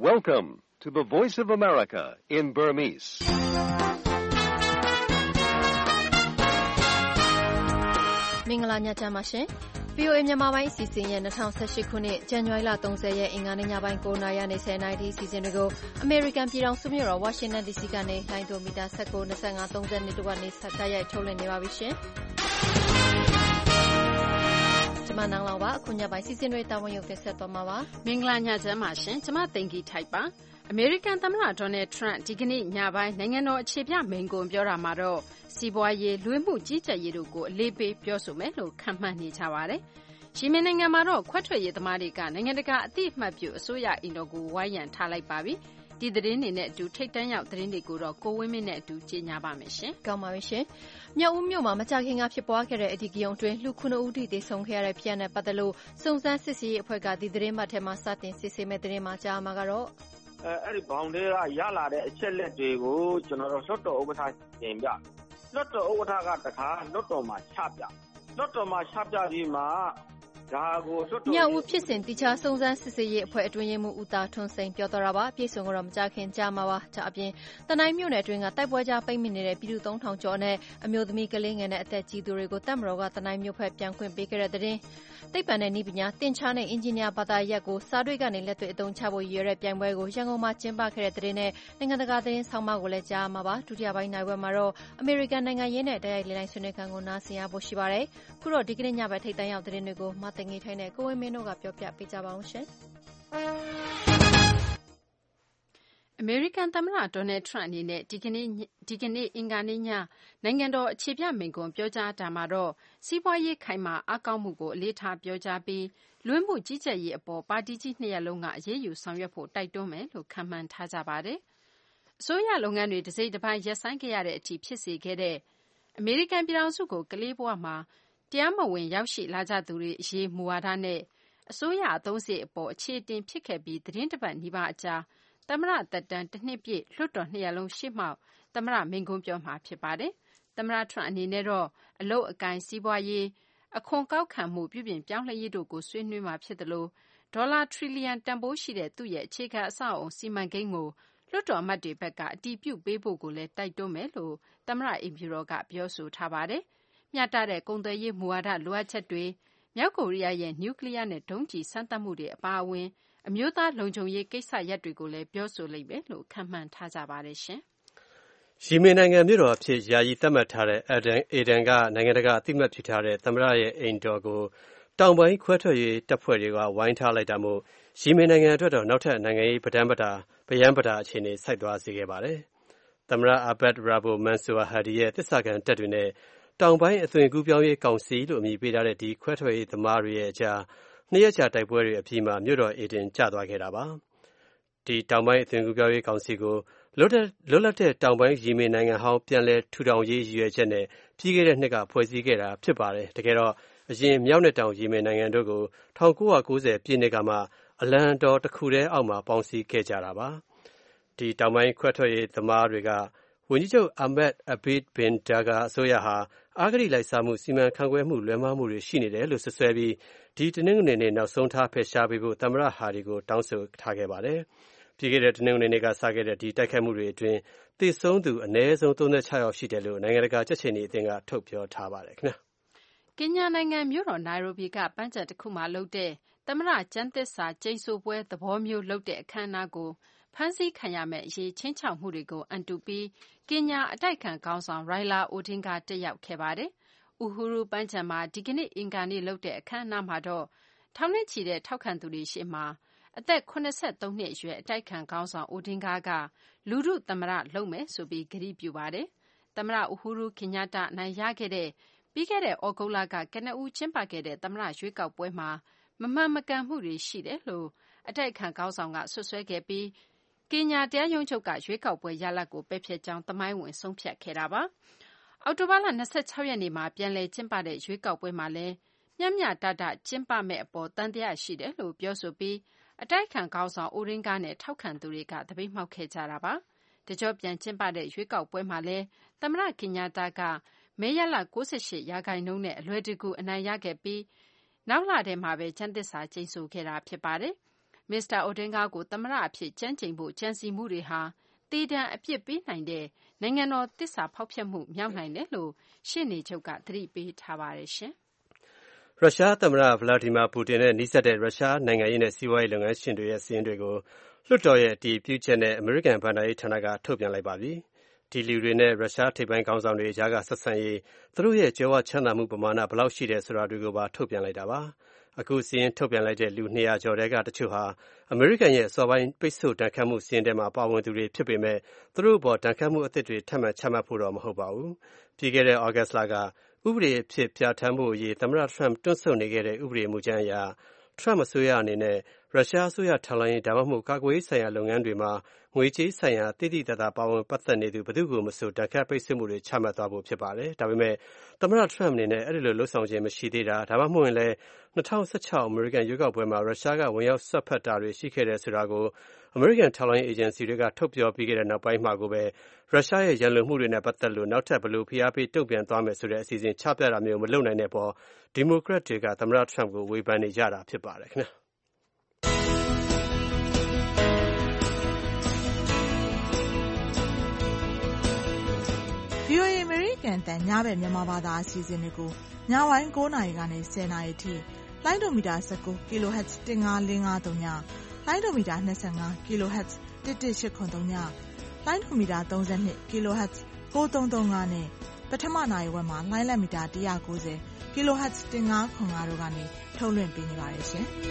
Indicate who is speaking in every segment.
Speaker 1: Welcome to the Voice of America in Burmese.
Speaker 2: ။မင်္ဂလာညချမ်းပါရှင်။ VOA မြန်မာပိုင်းအစီအစဉ်ရဲ့2018ခုနှစ်ဇန်နဝါရီလ30ရက်အင်္ဂါနေ့ညပိုင်း9:00နာရီနဲ့10:00နာရီအစီအစဉ်တွေကိုအမေရိကန်ပြည်ထောင်စုမြို့တော်ဝါရှင်တန် DC ကနေလိုင်းဒိုမီတာ19 25 30တို့ကနေဆက်တိုက်ရိုက်ထုတ်လွှင့်နေပါပြီရှင်။ကျမနန်းလောင်ပါအခုညပိုင်းစီစဉ်တွေတာဝန်ယူတင်ဆက်သွားမှာပါ
Speaker 3: ။မင်္ဂလာညချမ်းပါရှင်။ကျမသိင်္ဂီထိုက်ပါ။အမေရိကန်သမ္မတဒေါ်နယ်ထရန့်ဒီကနေ့ညပိုင်းနိုင်ငံတော်အခြေပြမိန့်ခွန်းပြောတာမှာတော့စီးပွားရေးလူဝင်မှုကြီးကြပ်ရေးတို့ကိုအလေးပေးပြောဆိုမယ်လို့ခန့်မှန်းနေကြပါတယ်။ယီမင်နိုင်ငံမှာတော့ခွဲထွက်ရေးသမားတွေကနိုင်ငံတကာအသိအမှတ်ပြုအစိုးရအိမ်တော်ကိုဝိုင်းရံထားလိုက်ပါပြီ။ဒီသတင်းတွေနဲ့အတူထိပ်တန်းရောက်သတင်းတွေကိုတော့ကိုဝင်းမင်းနဲ့အတူကြီးညာပါမယ်ရှင်
Speaker 2: ။ကောင်းပါပြီရှင်။မြောက်ဦးမြို့မှာမကြာခင်ကဖြစ်ပွားခဲ့တဲ့အဓိကရုဏ်အတွင်းလူ9ဦးထိသေဆုံးခဲ့ရတဲ့ဖြစ်ရပ်နဲ့ပတ်သက်လို့စုံစမ်းစစ်ဆေးရေးအဖွဲ့ကဒီသတင်းပတ်ထဲမှာစတင်စစ်ဆေးမဲ့သတင်းမှာကြားမှာကတော့
Speaker 4: အဲ့ဒီဘောင်တွေကရလာတဲ့အချက်လက်တွေကိုကျွန်တော်တို့လွှတ်တော်ဥက္ကဋ္ဌတင်ပြလွှတ်တော်ဥက္ကဋ္ဌကတခါလွှတ်တော်မှာချပြလွှတ်တော်မှာချပြပြီးမှဒါကိုလွှတ်တော်
Speaker 2: မြောက်ဦးဖြစ်စဉ်တိကျစုံစမ်းစစ်ဆေးရေးအဖွဲ့အတွင်းရေးမှူးဦးသားထွန်းစိန်ပြောတော့တာပါပြည်စုံကတော့မကြခင်ကြားမှာပါဒါအပြင်တနိုင်းမြို့နယ်အတွင်းကတိုက်ပွဲကြားပိတ်မိနေတဲ့ပြည်သူ3000ကျော်နဲ့အမျိုးသမီးကလေးငယ်နဲ့အသက်ကြီးသူတွေကိုတပ်မတော်ကတနိုင်းမြို့ဖက်ပြန်ခွင့်ပေးခဲ့တဲ့တဲ့သိပ္ပံနဲ့နည်းပညာတင်ချာနဲ့အင်ဂျင်နီယာဘာသာရပ်ကိုစာတွေ့ကနေလက်တွေ့အသုံးချဖို့ရည်ရွယ်တဲ့ပြိုင်ပွဲကိုရန်ကုန်မှာကျင်းပခဲ့တဲ့တဲ့နဲ့နိုင်ငံတကာသတင်းဆောင်မကိုလည်းကြားမှာပါဒုတိယပိုင်းနိုင်ပွဲမှာတော့အမေရိကန်နိုင်ငံရေးနဲ့တိုက်ရိုက်လေ့လာဆွေးနွေးခန်းကိုနားဆင်ရဖို့ရှိပါတယ်ခုတော့ဒီကနေ့ညဘက်ထိပ်တန်းရောက်သတင်းတွေကိုမသိငီထိုင်းနဲ့ကိုဝင်းမင်းတို့ကပြောပြပေးကြပါအောင်ရှင်
Speaker 3: အမေရိကန်သမ္မတဒေါ်နယ်ထရန့်အနေနဲ့ဒီကနေ့အင်္ဂါနေ့ညနိုင်ငံတော်အခြေပြမိန့်ခွန်းပြောကြားတာမှာတော့စီးပွားရေးခိုင်မာအားကောင်းမှုကိုအလေးထားပြောကြားပြီးလူဝင်မှုကြီးကြပ်ရေးအပေါ်ပါတီကြီးနှစ်ရပ်လုံးကအရေးယူဆောင်ရွက်ဖို့တိုက်တွန်းမယ်လို့ခန့်မှန်းထားကြပါတယ်။အစိုးရလုပ်ငန်းတွေတစ်စိတ်တစ်ပိုင်းရပ်ဆိုင်းခဲ့ရတဲ့အထိဖြစ်စေခဲ့တဲ့အမေရိကန်ပြည်ထောင်စုကိုကလေးဘဝမှာတရားမဝင်ရောက်ရှိလာကြသူတွေအရေးမူဝါဒနဲ့အစိုးရအသုံးစရိတ်အပေါ်အခြေအတင်ဖြစ်ခဲ့ပြီးသတင်းတစ်ပတ်နီးပါးအကြာသမ္မတသက်တမ်းတစ်နှစ်ပြည့်လွှတ်တော်နှစ်ရပ်လုံးရှေ့မှောက်သမ္မတမိန့်ခွန်းပြောမှာဖြစ်ပါတယ်။သမ္မတထရန့်အနေနဲ့တော့အလုပ်အကိုင်စီးပွားရေးအခွန်ကောက်ခံမှုပြုပြင်ပြောင်းလဲရေးတို့ကိုဆွေးနွေးမှာဖြစ်တယ်လို့ဒေါ်လာထရီလီယံတန်ဖိုးရှိတဲ့သူ့ရဲ့အခြေခံအဆောက်အအုံစီမံကိန်းကိုလွှတ်တော်အမတ်တွေဘက်ကအတည်ပြုပေးဖို့ကိုလည်းတိုက်တွန်းမယ်လို့သမ္မတအိမ်ဖြူတော်ကပြောဆိုထားပါတယ်။မျှတတဲ့ကုန်သွယ်ရေးမူဝါဒလိုအပ်ချက်တွေမြောက်ကိုရီးယားရဲ့နျူကလ িয়ার နဲ့ဒုံးကျည်စမ်းသပ်မှုတွေအပါအဝင်အမျိုးသားလုံခြုံရေးကိစ္စရပ်တွေကိုလည်းပြောဆိုလိမ့်မယ်လို့ခန့်မှန်းထားကြပါတယ်ရှင်
Speaker 5: ။ယီမင်နိုင်ငံမြို့တော်အဖြစ်ယာယီသတ်မှတ်ထားတဲ့အေဒန်ကနိုင်ငံတကာအသိအမှတ်ပြုထားတဲ့သမ္မတရဲ့အိမ်တော်ကိုတောင်ပိုင်းခွဲထွက်ရေးတပ်ဖွဲ့တွေကဝိုင်းထားလိုက်တာမို့ယီမင်နိုင်ငံအတွက်တော့နောက်ထပ်နိုင်ငံရေးပရမ်းပတာအခြေအနေဆိုက်သွားစေခဲ့ပါတယ်။သမ္မတအာဘတ်ရာဘိုမန်ဆူဟာဒီရဲ့သစ္စာခံတပ်တွေနဲ့တောင်ပိုင်းအသွင်ကူးပြောင်းရေးကောင်စီလို့အမည်ပေးထားတဲ့ဒီခွဲထွက်ရေးသမားတွေရဲ့အကြားနှစ်ရက်ကြာတိုက်ပွဲတွေအပြီးမှာမြို့တော်အေဒင်ကျသွားခဲ့တာပါ။ဒီတောင်ပိုင်းအသွင်ကူးပြောင်းရေးကောင်စီကိုလွတ်လပ်တဲ့တောင်ပိုင်းယီမင်နိုင်ငံဟောင်းပြန်လည်ထူထောင်ရေးရည်ရွယ်ချက်နဲ့ပြီးခဲ့တဲ့နှစ်ကဖွဲ့စည်းခဲ့တာဖြစ်ပါတယ်။တကယ်တော့အရင်မြောက်နဲ့တောင်ယီမင်နိုင်ငံတို့ကို1990ပြည့်နှစ်ကမှအလံတော်တစ်ခုတည်းအောက်မှာပေါင်းစည်းခဲ့ကြတာပါ။ဒီတောင်ပိုင်းခွဲထွက်ရေးသမားတွေကဝန်ကြီးချုပ်အာမက်အဘိဒ်ဘင်ဒါဂါအစိုးရဟာအဂတိလိုက်စားမှုစီမံခန့်ခွဲမှုလွဲမှားမှုတွေရှိနေတယ်လို့ဆွဆွဲပြီးဒီတနင်္ဂနွေနေ့နောက်ဆုံးထားဖယ်ရှားပေးဖို့သမ္မတဟာဒီကိုတောင်းဆိုထားခဲ့ပါတယ်။ပြီးခဲ့တဲ့တနင်္ဂနွေနေ့ကစခဲ့တဲ့ဒီတိုက်ခိုက်မှုတွေအတွင်းသေဆုံးသူအနည်းဆုံး36ယောက်ရှိတယ်လို့နိုင်ငံတကာကြက်ခြေနီအသင်းကထုတ်ပြောထားပါတယ်ခင်ဗျာ
Speaker 3: ။ကင်ညာနိုင်ငံမြို့တော်နိုင်ရိုဘီကပန်းခြံတစ်ခုမှာလုပ်တဲ့သမ္မတကျမ်းသစ္စာကျိန်ဆိုပွဲသဘောမျိုးလုပ်တဲ့အခမ်းအနားကိုဖမ်းဆီးခံရမယ့်အရေးချင်းချောက်မှုတွေကိုအန်တူပြီးကင်ညာအတိုက်ခံခေါင်းဆောင်ရိုင်လာအိုဒင်ကတက်ရောက်ခဲ့ပါတယ်။ဥဟူရူပန်းခြံမှာဒီကနေ့အင်္ဂါနေ့လုပ်တဲ့အခမ်းအနားမှာတော့ထောင်နဲ့ချီတဲ့ထောက်ခံသူတွေရှေ့မှာအသက်83နှစ်အရွယ်အတိုက်ခံခေါင်းဆောင်အိုဒင်ဂါကလူထုသမ္မတလုပ်မယ်ဆိုပြီးကတိပြုပါတယ်။သမ္မတဥဟူရူကင်ညာတာအနိုင်ရခဲ့တဲ့ပြီးခဲ့တဲ့ဩဂုတ်လကကနဦးကျင်းပခဲ့တဲ့သမ္မတရွေးကောက်ပွဲမှာမမှန်မကန်မှုတွေရှိတယ်လို့အတိုက်ခံခေါင်းဆောင်ကဆွဆွဲခဲ့ပြီးကင်ညာတရားရုံးချုပ်ကရွေးကောက်ပွဲရလဒ်ကိုပယ်ဖျက်ကြောင်းသမိုင်းဝင်ဆုံးဖြတ်ခဲ့တာပါ။အောက်တိုဘာလ26ရက်နေ့မှာပြန်လည်ကျင်းပတဲ့ရွေးကောက်ပွဲမှာလည်းမျှမျှတတကျင်းပမဲ့အပေါ်တန်တရားရှိတယ်လို့ပြောဆိုပြီးအတိုက်ခံခေါင်းဆောင်အိုဒင်ဂါနဲ့ထောက်ခံသူတွေကသပိတ်မှောက်ခဲ့ကြတာပါ။တကြောပြန်ကျင်းပတဲ့ရွေးကောက်ပွဲမှာလည်းသမ္မတကင်ညာတာကမဲရလ98%နဲ့အလွယ်တကူအနိုင်ရခဲ့ပြီးနောက်လထဲမှာပဲကျမ်းသစ္စာကျိန်ဆိုခဲ့တာဖြစ်ပါတယ်။မစ္စတာအိုဒင်ဂါကိုသမ္မတအဖြစ်ကျမ်းကျိန်ဖို့ကြံစည်မှုတွေဟာသေဒဏ်အပြစ်ပေးနိုင်တဲ့နိုင်ငံတော်သစ္စာဖောက်ဖျက်မှုမြောက်နိုင်တယ်လို့ရှေ့နေချုပ်ကသတိပေးထားပါတယ်ရှင်
Speaker 5: ။ရုရှားသမ္မတဗလာဒီမာပူတင်နဲ့နှိစက်တဲ့ရုရှားနိုင်ငံရေးနဲ့စီးပွားရေးလုပ်ငန်းရှင်တွေရဲ့စာရင်းတွေကိုလွှတ်တော်ရဲ့အတည်ပြုချက်နဲ့အမေရိကန်ဘဏ္ဍာရေးဌာနကထုတ်ပြန်လိုက်ပါပြီ။ဒီလူတွေနဲ့ရုရှားထိပ်ပိုင်းခေါင်းဆောင်တွေကြားကဆက်ဆံရေးသူတို့ရဲ့ကြွယ်ဝချမ်းသာမှုပမာဏဘယ်လောက်ရှိတယ်ဆိုတာတွေကိုပါထုတ်ပြန်လိုက်တာပါ။အခုစာရင်းထုတ်ပြန်လိုက်တဲ့လူ200ကျော်ထဲကတချို့ဟာအမေရိကန်ရဲ့အစောပိုင်းပိတ်ဆို့ဒဏ်ခတ်မှုစာရင်းထဲမှာပါဝင်သူတွေဖြစ်ပေမဲ့သူတို့အပေါ်ဒဏ်ခတ်မှုအသစ်တွေထပ်မံချမှတ်ဖို့တော့မဟုတ်ပါဘူး။ပြီးခဲ့တဲ့ဩဂတ်လကဥပဒေအဖြစ်ပြဋ္ဌာန်းဖို့အရေးသမ္မတ Trump တွန့်ဆုတ်နေခဲ့တဲ့ဥပဒေမူကြမ်းအရ Trump အစိုးရအနေနဲ့ရုရှားအစိုးရထောက်လှမ်းရေးဒါမှမဟုတ်ကာကွယ်ရေးဆိုင်ရာလုပ်ငန်းတွေမှာငွေကြေးဆိုင်ရာသိသိသာသာပါဝင်ပတ်သက်နေသူဘယ်သူကိုမဆိုဒဏ်ခတ်ပိတ်ဆို့မှုတွေချမှတ်သွားဖို့ဖြစ်ပါတယ်။ဒါပေမဲ့သမ္မတ Trump အနေနဲ့အဲ့ဒီလိုလှုပ်ဆောင်ခြင်းမရှိသေးတာဒါမှမဟုတ်ရင်လည်း2016အမေရိကန်ရွေးကောက်ပွဲမှာရုရှားကဝင်ရောက်စွက်ဖက်တာတွေရှိခဲ့တယ်ဆိုတာကိုအမေရိကန်ထောက်လှမ်းရေးအေဂျင်စီတွေကထုတ်ပြောပြီးခဲ့တဲ့နောက်ပိုင်းမှာကိုပဲရုရှားရဲ့ရန်လိုမှုတွေနဲ့ပတ်သက်လို့နောက်ထပ်ဘယ်လိုဖိအားပေးတုံ့ပြန်သွားမယ်ဆိုတဲ့အစီအစဉ်ချပြတာမျိုးမလုပ်နိုင်တဲ့ပေါ်ဒီမိုကရက်တွေကသမ္မတ Trump ကိုဝေဖန်နေကြတာဖြစ်ပါတယ်ခင်ဗျာ။
Speaker 6: VOA အမေရိကန်တန်ညဘက်မြန်မာဘာသာအစီအစဉ်တွေကိုညဝိုင်း9နာရီကနေ10နာရီထိလိုင်းဒိုမီတာ19 kHz 15553ညလိုင်းဒိုမီတာ25 kHz 11883ညလိုင်းဒိုမီတာ32 kHz 9335နဲ့ပထမနိုင်ဝက်မှာလိုင်းလက်မီတာ190 kHz 1505တို့ကနေထုတ်လွှင့်ပေးနေပါတယ်ရှင်။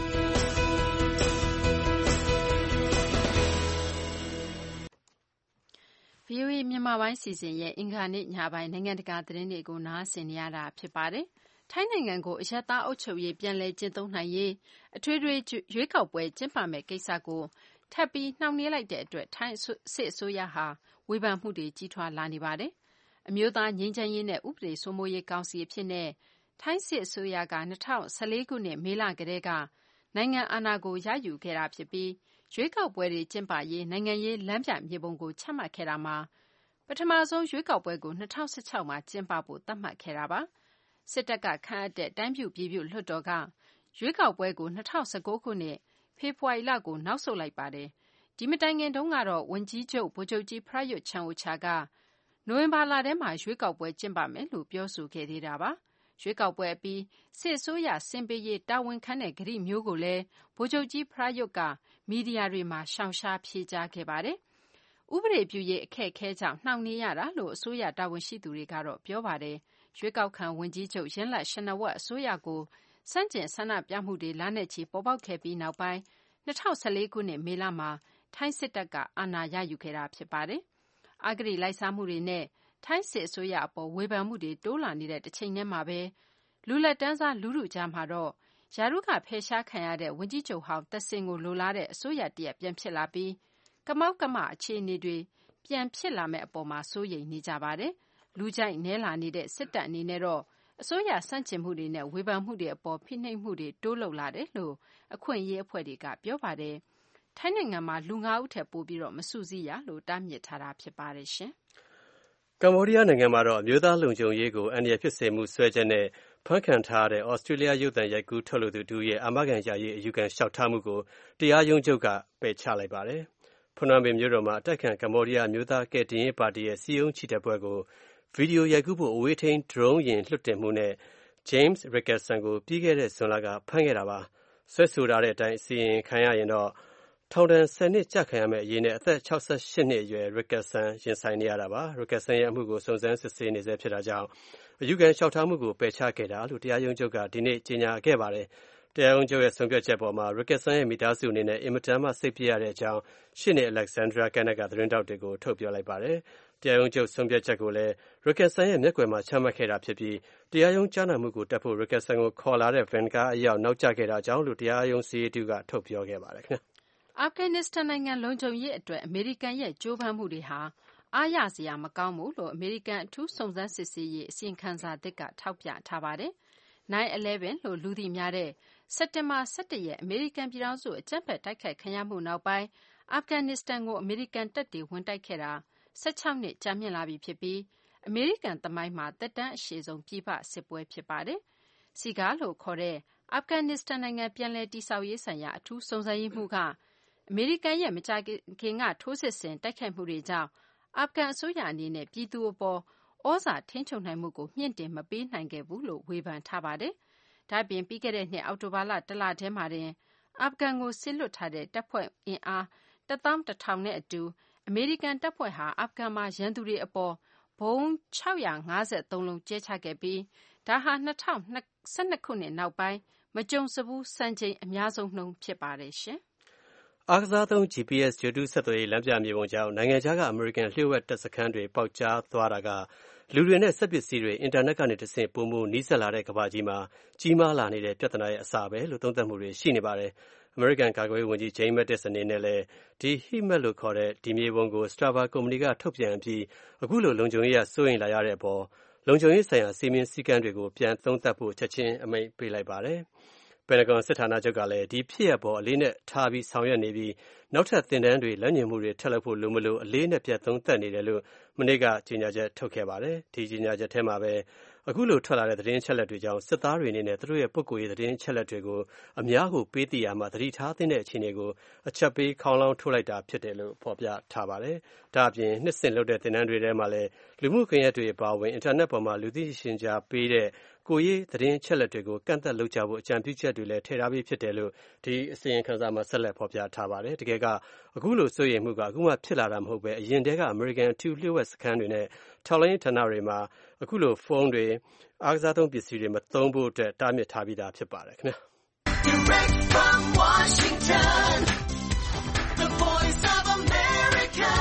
Speaker 3: VOA မြန်မာပိုင်းစီစဉ်ရဲ့အင်္ဂါနေ့ညပိုင်းနိုင်ငံတကာသတင်းတွေကိုနားဆင်နေရတာဖြစ်ပါတယ်။ထိုင်းနိုင်ငံကိုအရပ်သားအုပ်ချုပ်ရေးပြန်လည်ကျင့်သုံးနိုင်ရေးအထွေထွေရွေးကောက်ပွဲကျင်းပမယ့်ကိစ္စကိုထပ်ပြီးနှောင့်နှေးလိုက်တဲ့အတွက်ထိုင်းစစ်အစိုးရဟာဝေဖန်မှုတွေကြီးထွားလာနေပါတယ်။အမျိုးသားငြိမ်းချမ်းရေးနဲ့ဥပဒေစိုးမိုးရေးကောင်စီအဖြစ်နဲ့ထိုင်းစစ်အစိုးရက2014ခုနှစ်မေလကတည်းကနိုင်ငံအာဏာကိုရယူခဲ့တာဖြစ်ပြီးရွေးကောက်ပွဲတွေကျင်းပရေးနိုင်ငံရေးလမ်းပြမြေပုံကိုချမှတ်ခဲ့တာမှာပထမဆုံးရွေးကောက်ပွဲကို2016မှာကျင်းပဖို့သတ်မှတ်ခဲ့တာပါ။စစ်တပ်ကခန့်အပ်တဲ့တိုင်းပြုပြည်ပြုလွှတ်တော်ကရွေးကောက်ပွဲကို2019ခုနှစ်ဖေဖော်ဝါရီလကိုနောက်ဆုတ်လိုက်ပါတယ်။ဒီမတိုင်ခင်တုန်းကတော့ဝန်ကြီးချုပ်ဗိုလ်ချုပ်ကြီးပရာယွတ်ချန်အိုချာကနိုဝင်ဘာလထဲမှာရွေးကောက်ပွဲကျင်းပမယ်လို့ပြောဆိုခဲ့သေးတာပါ။ရွေးကောက်ပွဲအပြီးစစ်အစိုးရဆင်းပေးရေးတာဝန်ခံတဲ့ကတိမျိုးကိုလည်းဗိုလ်ချုပ်ကြီးပရာယွတ်ကမီဒီယာတွေမှာရှောင်ရှားဖြေကြားခဲ့ပါတယ်။ဥပဒေပြုရေးအခက်အခဲကြောင့်နှောင့်နှေးရတာလို့အစိုးရတာဝန်ရှိသူတွေကတော့ပြောပါတယ်။ရွေးကောက်ခံဝန်ကြီးချုပ်ရင်းလတ်ရှင်နဝက်အစိုးရကိုစန့်ကျင်ဆန္ဒပြမှုတွေလနဲ့ချီပေါ်ပေါက်ခဲ့ပြီးနောက်ပိုင်း2014ခုနှစ်မေလမှာထိုင်းစစ်တပ်ကအာဏာရယူခဲ့တာဖြစ်ပါတယ်။အဂတိလိုက်စားမှုတွေနဲ့ထိုင်းစစ်အစိုးရအပေါ်ဝေဖန်မှုတွေတိုးလာနေတဲ့တစ်ချိန်တည်းမှာပဲလူလက်တန်းစားလူထုကြားမှာတော့ယာရုကဖယ်ရှားခံရတဲ့ဝန်ကြီးချုပ်ဟောင်းသက်စင်ကိုလိုလားတဲ့အစိုးရတရပ်ပြန်ဖြစ်လာပြီးကမောက်ကမအခြေအနေတွေပြန်ဖြစ်လာမဲ့အပေါ်မှာစိုးရိမ်နေကြပါတယ်။လူကြိုက်နဲလာနေတဲ့စစ်တပ်အနေနဲ့တော့အစိုးရဆန့်ကျင်မှုတွေနဲ့ဝေဖန်မှုတွေအပေါ်ဖိနှိပ်မှုတွေတိုးလုပ်လာတယ်လို့အခွင့်အရေးအဖွဲ့တွေကပြောပါတယ်။ထိုင်းနိုင်ငံမှာလူ9ဦးထက်ပိုပြီးတော့မစုစည်းရလို့တားမြစ်ထားတာဖြစ်ပါတယ်ရှင်
Speaker 5: ။ကမ္ဘောဒီးယားနိုင်ငံမှာတော့အမျိုးသားလုံခြုံရေးကိုအန္တရာယ်ဖြစ်စေမှုစွဲချက်နဲ့ဖမ်းခံထားရတဲ့ဩစတြေးလျရုပ်သံရိုက်ကူးထုတ်လုပ်သူတူရဲ့အာမခံရရေးအယူခံလျှောက်ထားမှုကိုတရားရုံးချုပ်ကပယ်ချလိုက်ပါတယ်။ဖနွမ်းပင်မြို့တော်မှာအတိုက်ကံကမ္ဘောဒီးယားမျိုးသားကယ်တင်ရေးပါတီရဲ့စီယုံချီတက်ပွဲကိုဗီဒီယိုရိုက်ကူးဖို့အဝေးထိန်းဒရုန်းယာဉ်လွှတ်တင်မှုနဲ့ James Richardson ကိုပြီးခဲ့တဲ့ဇွန်လကဖမ်းခဲ့တာပါ။ဆွဲဆိုထားတဲ့အတိုင်းစီရင်ခံရရင်တော့ထောင်ဒဏ်10နှစ်ကျခံရမယ့်အရေးနဲ့အသက်68နှစ်အရွယ် Richardson ရင်ဆိုင်နေရတာပါ။ Richardson ရဲ့အမှုကိုစုံစမ်းစစ်ဆေးနေဆဲဖြစ်တာကြောင့်အယူခံလျှောက်ထားမှုကိုပယ်ချခဲ့တာလို့တရားရုံးချုပ်ကဒီနေ့ကြေညာခဲ့ပါတယ်။တရားရုံးချုပ်ရဲ့ဆုံးဖြတ်ချက်ပေါ်မှာ Richardson ရဲ့မိသားစုအနေနဲ့အင်မတန်မှစိတ်ပျက်ရတဲ့အကြောင်းရှေ့နေ Alexandra Kenneth ကသတင်းထောက်တွေကိုထုတ်ပြောလိုက်ပါတယ်။တရားရုံးချုပ်ဆုံးဖြတ်ချက်ကိုလည်း Richardson ရဲ့မျက်ကွယ်မှာချမှတ်ခဲ့တာဖြစ်ပြီးတရားရုံးကြားနာမှုကိုတက်ဖို့ Richardson ကိုခေါ်လာတဲ့ van ကားအရောက်နောက်ကျခဲ့တာကြောင့်လို့တရားရုံးစာရေးသူကထုတ်ပြောခဲ့ပါတယ်ခင်ဗျ
Speaker 3: ။အာဖဂန်နစ္စတန်နိုင်ငံလုံခြုံရေးအတွက်အမေရိကန်ရဲ့ကြိုးပမ်းမှုတွေဟာအားရစရာမကောင်းဘူးလို့အမေရိကန်အထူးစုံစမ်းစစ်ဆေးရေးအစီရင်ခံစာသစ်ကထောက်ပြထားပါတယ်။ 9/11 လို့လူသိများတဲ့စက်တင်ဘာ17ရက်အမေရိကန်ပြည်ထောင်စုအကြမ်းဖက်တိုက်ခိုက်ခံရမှုနောက်ပိုင်းအာဖဂန်နစ္စတန်ကိုအမေရိကန်တပ်တွေဝင်တိုက်ခဲ့တာ16နှစ်ကြာမြင့်လာပြီဖြစ်ပြီးအမေရိကန်သမိုင်းမှာသက်တမ်းအရှည်ဆုံးပြည်ပစစ်ပွဲဖြစ်ပါတယ်။ စီဂါလို့ခေါ်တဲ့အာဖဂန်နစ္စတန်နိုင်ငံပြန်လည်တည်ဆောက်ရေးဆိုင်ရာအထူးစုံစမ်းရေးမှူးကအမေရိကန်ရဲ့မကြာခင်ကထိုးစစ်ဆင်တိုက်ခိုက်မှုတွေကြောင့်အာဖဂန်အစိုးရအနေနဲ့ပြည်သူအပေါ်ဩဇာထိန်းချုပ်နိုင်မှုကိုမြင့်တင်မပေးနိုင်ခဲ့ဘူးလို့ဝေဖန်ထားပါတယ်။ဒါ့အပြင်ပြီးခဲ့တဲ့နှစ်အောက်တိုဘာလတလထဲမှာတင်အာဖဂန်ကိုဆင်းလွတ်ထားတဲ့တပ်ဖွဲ့အင်အား11,000နဲ့အတူအမေရိကန်တပ်ဖွဲ့ဟာအာဖဂန်မှာရန်သူတွေအပေါ်ဘုံ653လုံးကျဲချခဲ့ပြီးဒါဟာ2012ခုနှစ်နောက်ပိုင်းမကြုံစဘူးစံချိန်အများဆုံးနှုန်းဖြစ်ပါတယ်ရှင်
Speaker 5: ။အားကစားသုံး GPS ဂြိုဟ်တုဆက်သွယ်ရေးလမ်းပြမြေပုံကြောင့်နိုင်ငံခြားကအမေရိကန်လျှို့ဝှက်တပ်စခန်းတွေပေါက်ကြားသွားတာကလူတွေနဲ့စက်ပစ္စည်းတွေအင်တာနက်ကနေတဆင့်ပိုမိုနီးစပ်လာတဲ့ကမ္ဘာကြီးမှာကြီးမားလာနေတဲ့ပြဿနာရဲ့အစပဲလို့သုံးသပ်မှုတွေရှိနေပါတယ်။အမေရိကန်ကာကွယ်ရေးဝန်ကြီး Jim Mattis အနေနဲ့လည်းဒီ HIMARS လို့ခေါ်တဲ့ဒီမြေပုံကို Strava ကုမ္ပဏီကထုတ်ပြန်ပြီးအခုလိုလုံခြုံရေးအရစိုးရိမ်လာရတဲ့အပေါ်လုံခြုံရေးဆိုင်ရာစည်းမျဉ်းစည်းကမ်းတွေကိုပြန်သုံးသပ်ဖို့ချက်ချင်းအမိန့်ပေးလိုက်ပါတယ်။ပင်တဂွန်စစ်ဌာနချုပ်ကလည်းဒီဖြစ်ရပ်ပေါ်အလေးနဲ့ထားပြီးဆောင်ရွက်နေပြီးနောက်ထပ်သင်တန်းတွေလက်ညှိုးမှုတွေထပ်လုပ်ဖို့လိုမလို့အလေးနဲ့ပြန်သုံးသပ်နေတယ်လို့မနေ့ကကြေညာချက်ထုတ်ခဲ့ပါတယ်။ဒီကြေညာချက်ထဲမှာပဲအခုလိုထွက်လာတဲ့သတင်းအချက်အလက်တွေကြောင့်စစ်သားတွေအနေနဲ့သူတို့ရဲ့ပုဂ္ဂိုလ်ရေးသတင်းအချက်အလက်တွေကိုအများကိုပေးသိရမှာသတိထားသင့်တဲ့အခြေအနေကိုအချက်ပေးခေါင်းလောင်းထုတ်လိုက်တာဖြစ်တယ်လို့ဖော်ပြထားပါတယ်။ဒါအပြင်နှစ်စဉ်လုပ်တဲ့သင်တန်းတွေထဲမှာလည်းလူမှုကွန်ရက်တွေအပါအဝင်အင်တာနက်ပေါ်မှာလူသိရှင်ကြားပေးတဲ့ကိုရေးသတင်းအချက်အလက်တွေကိုကန့်သတ်လုပ်ကြဖို့အကြံပြုချက်တွေလည်းထည့်ထားပြီးဖြစ်တယ်လို့ဒီအစီရင်ခံစာမှာဆက်လက်ဖော်ပြထားပါတယ်။တကယ်ကအခုလိုစိုးရိမ်မှုကအခုမှဖြစ်လာတာမဟုတ်ပဲအရင်တည်းကအမေရိကန်အထူးလျှို့ဝှက်စခန်းတွေနဲ့ထောက်လှမ်းရေးဌာနတွေမှာအခုလိုဖုန်းတွေအားကစားသုံးပစ္စည်းတွေမသုံးဖို့အတွက်တားမြစ်ထားပြီးသားဖြစ်ပါတယ်ခင်ဗျာ Direct from Washington
Speaker 2: The Voice of America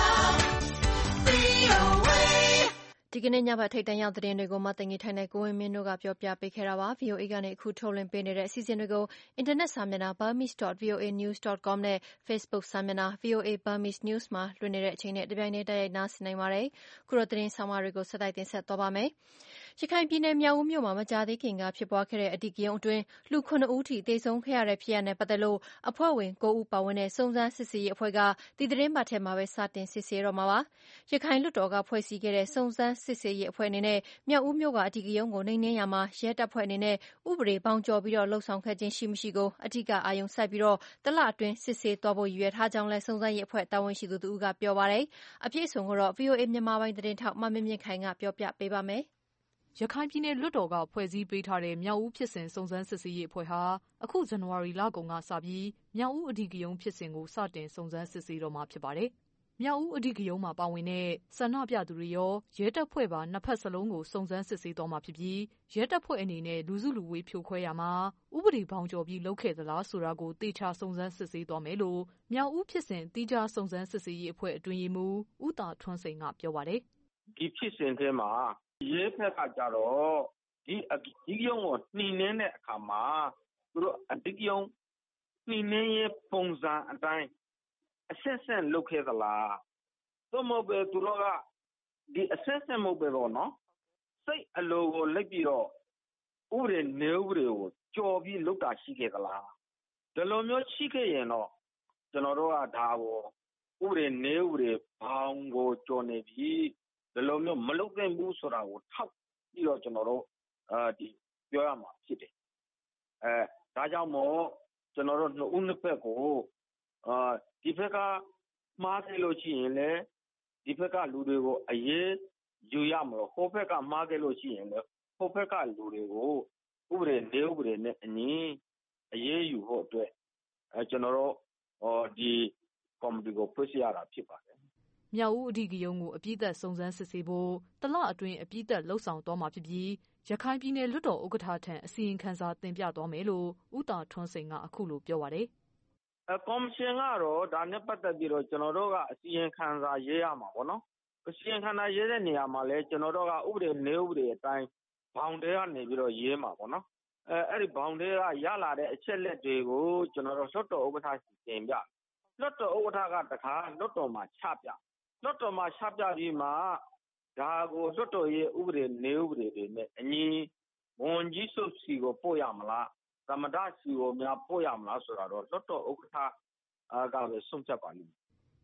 Speaker 2: VOA ဒီကနေ့ညဘက်ထိပ်တန်းရောက်သတင်းတွေကိုမသိင်္ဂီထိုင်နဲ့ကိုဝင်းမင်းတို့ကပြောပြပေးခဲ့တာပါ VOA ကနေအခုထုတ်လွှင့်ပေးနေတဲ့အစီအစဉ်တွေကိုအင်တာနက်စာမျက်နှာ burmese.voanews.com နဲ့ Facebook စာမျက်နှာ VOA Burmese News မှာလွှင့်နေတဲ့အချိန်နဲ့တပြိုင်တည်းတိုက်ရိုက်နားဆင်နိုင်ပါတယ်ခုတော့သတင်းဆောင်မတွေကိုဆက်တိုက်တင်ဆက်သွားပါမယ်ရခိုင်ပြည်နယ်မြောက်ဦးမြို့မှာမကြာသေးခင်ကဖြစ်ပွားခဲ့တဲ့အဓိကရုဏ်းအတွင်းလူ9ဦးထိသေဆုံးခဲ့ရတဲ့ဖြစ်ရပ်နဲ့ပတ်သက်လို့အဖွဲ့ဝင်9ဦးပါဝင်တဲ့စုံစမ်းစစ်ဆေးရေးအဖွဲ့ကဒီသတင်းပတ်ထဲမှာပဲစတင်စစ်ဆေးတော့မှာပါရခိုင်လွှတ်တော်ကဖွဲ့စည်းခဲ့တဲ့စုံစမ်းစစ်ဆေးရေးအဖွဲ့အနေနဲ့မြောက်ဦးမြို့ကအဓိကရုဏ်းကိုနှိမ်နင်းရမှာရဲတပ်ဖွဲ့အနေနဲ့ဥပဒေဘောင်ကျော်ပြီးလှုပ်ဆောင်ခဲ့ခြင်းရှိမရှိကိုအဓိကအာရုံစိုက်ပြီးတလအတွင်းစစ်ဆေးသွားဖို့ရည်ရွယ်ထားကြောင်းလဲစုံစမ်းရေးအဖွဲ့တာဝန်ရှိသူတို့ကပြောပါတယ်အပြည့်အစုံကိုတော့ VOA မြန်မာပိုင်းသတင်းထောက်မမြင့်မြင့်ခိုင်ကပြောပြပေးပါမယ်
Speaker 7: ရခိုင်ပြည်နယ်လွှတ်တော်ကဖွဲ့စည်းပေးထားတဲ့မြောက်ဦးဖြစ်စဉ်စုံစမ်းစစ်ဆေးရေးအဖွဲ့ဟာအခုဇန်နဝါရီလကုန်ကစပြီးမြောက်ဦးအဓိကရုဏ်းဖြစ်စဉ်ကိုစတင်စုံစမ်းစစ်ဆေးတော့မှာဖြစ်ပါတယ်။မြောက်ဦးအဓိကရုဏ်းမှာပါဝင်တဲ့ဆန္ဒပြသူတွေရောရဲတပ်ဖွဲ့ပါနှစ်ဖက်စလုံးကိုစုံစမ်းစစ်ဆေးတော့မှာဖြစ်ပြီးရဲတပ်ဖွဲ့အနေနဲ့လူစုလူဝေးဖြိုခွဲရမှာဥပဒေဘောင်ကျော်ပြီးလုပ်ခဲ့သလားဆိုတာကိုသေချာစုံစမ်းစစ်ဆေးသွားမယ်လို့မြောက်ဦးဖြစ်စဉ်တိကျစုံစမ်းစစ်ဆေးရေးအဖွဲ့အတွင်းရေးမှူးဦးတာထွန်းစိန်ကပြောပါတယ်
Speaker 4: ။ဒီဖြစ်စဉ်ထဲမှာရဲဘက်ကကြတော့ဒီအဓိကရုဏ်းကိုနှိမ်နင်းတဲ့အခါမှာသူတို့အဓိကရုဏ်းနှိမ်နင်းရေးပုံစံအတိုင်းအဆက်ဆက်လုပ်ခဲ့သလားသို့မဟုတ်ပဲသူတို့ကဒီအဆက်ဆက်မဟုတ်ပဲပေါ့နော်စိတ်အလိုကိုလိုက်ပြီးတော့ဥပဒေနေဥပဒေကိုကြော်ပြီးလုပ်တာရှိခဲ့သလားဒီလိုမျိုးရှိခဲ့ရင်တော့ကျွန်တော်တို့ကဒါကိုဥပဒေနေဥပဒေဘောင်ကိုကြော်နေပြီးဒီလိုမျိုးမလုပ်သင့်ဘူးဆိုတာကိုထောက်ပြီးတော့ကျွန်တော်တို့ဒီပြောရမှာဖြစ်တယ်ဒါကြောင့်မို့ကျွန်တော်တို့နှစ်ဦးနှစ်ဖက်ကိုဒီဘက်ကမှားခဲ့လို့ရှိရင်လည်းဒီဘက်ကလူတွေကိုအရေးယူရမလို့ဟိုဘက်ကမှားခဲ့လို့ရှိရင်လည်းဟိုဘက်ကလူတွေကိုဥပဒေနေဥပဒေနဲ့အညီအရေးယူဖို့အတွက်ကျွန်တော်တို့ဒီကော်မတီကိုဖွဲ့စည်းရတာဖြစ်ပါတယ်
Speaker 7: မြောက်ဦးအဓိကရုဏ်းကိုအပြည့်သက်စုံစမ်းစစ်ဆေးဖို့တလအတွင်းအပြည့်သက်လှုပ်ဆောင်သွားမှာဖြစ်ပြီးရခိုင်ပြည်နယ်လွှတ်တော်ဥက္ကဋ္ဌထံအစီရင်ခံစာတင်ပြသွားမယ်လို့ဦးတာထွန်းစိန်ကအခုလိုပြောပါတယ်
Speaker 4: ကော်မရှင်ကတော့ဒါနဲ့ပတ်သက်ပြီးတော့ကျွန်တော်တို့ကအစီရင်ခံစာရေးရမှာပေါ့နော်အစီရင်ခံစာရေးတဲ့နေရာမှာလည်းကျွန်တော်တို့ကဥပဒေနေဥပဒေအတိုင်းဘောင်ထဲကနေပြီးတော့ရေးမှာပေါ့နော်အဲ့ဒီဘောင်ထဲကရလာတဲ့အချက်လက်တွေကိုကျွန်တော်တို့လွှတ်တော်ဥက္ကဋ္ဌတင်ပြလွှတ်တော်ဥက္ကဋ္ဌကတခါလွှတ်တော်မှာချပြလွှတ်တော်မှာချပြပြီးမှဒါကိုလွှတ်တော်ရဲ့ဥပဒေနေဥပဒေတွေနဲ့အညီဝန်ကြီးချုပ်စီကိုပို့ရမလားသမ္မတစီကိုများပို့ရမလားဆိုတာတော့လွှတ်တော်ဥက္ကဋ္ဌကပဲဆုံးဖြတ်ပါလိမ့်မယ်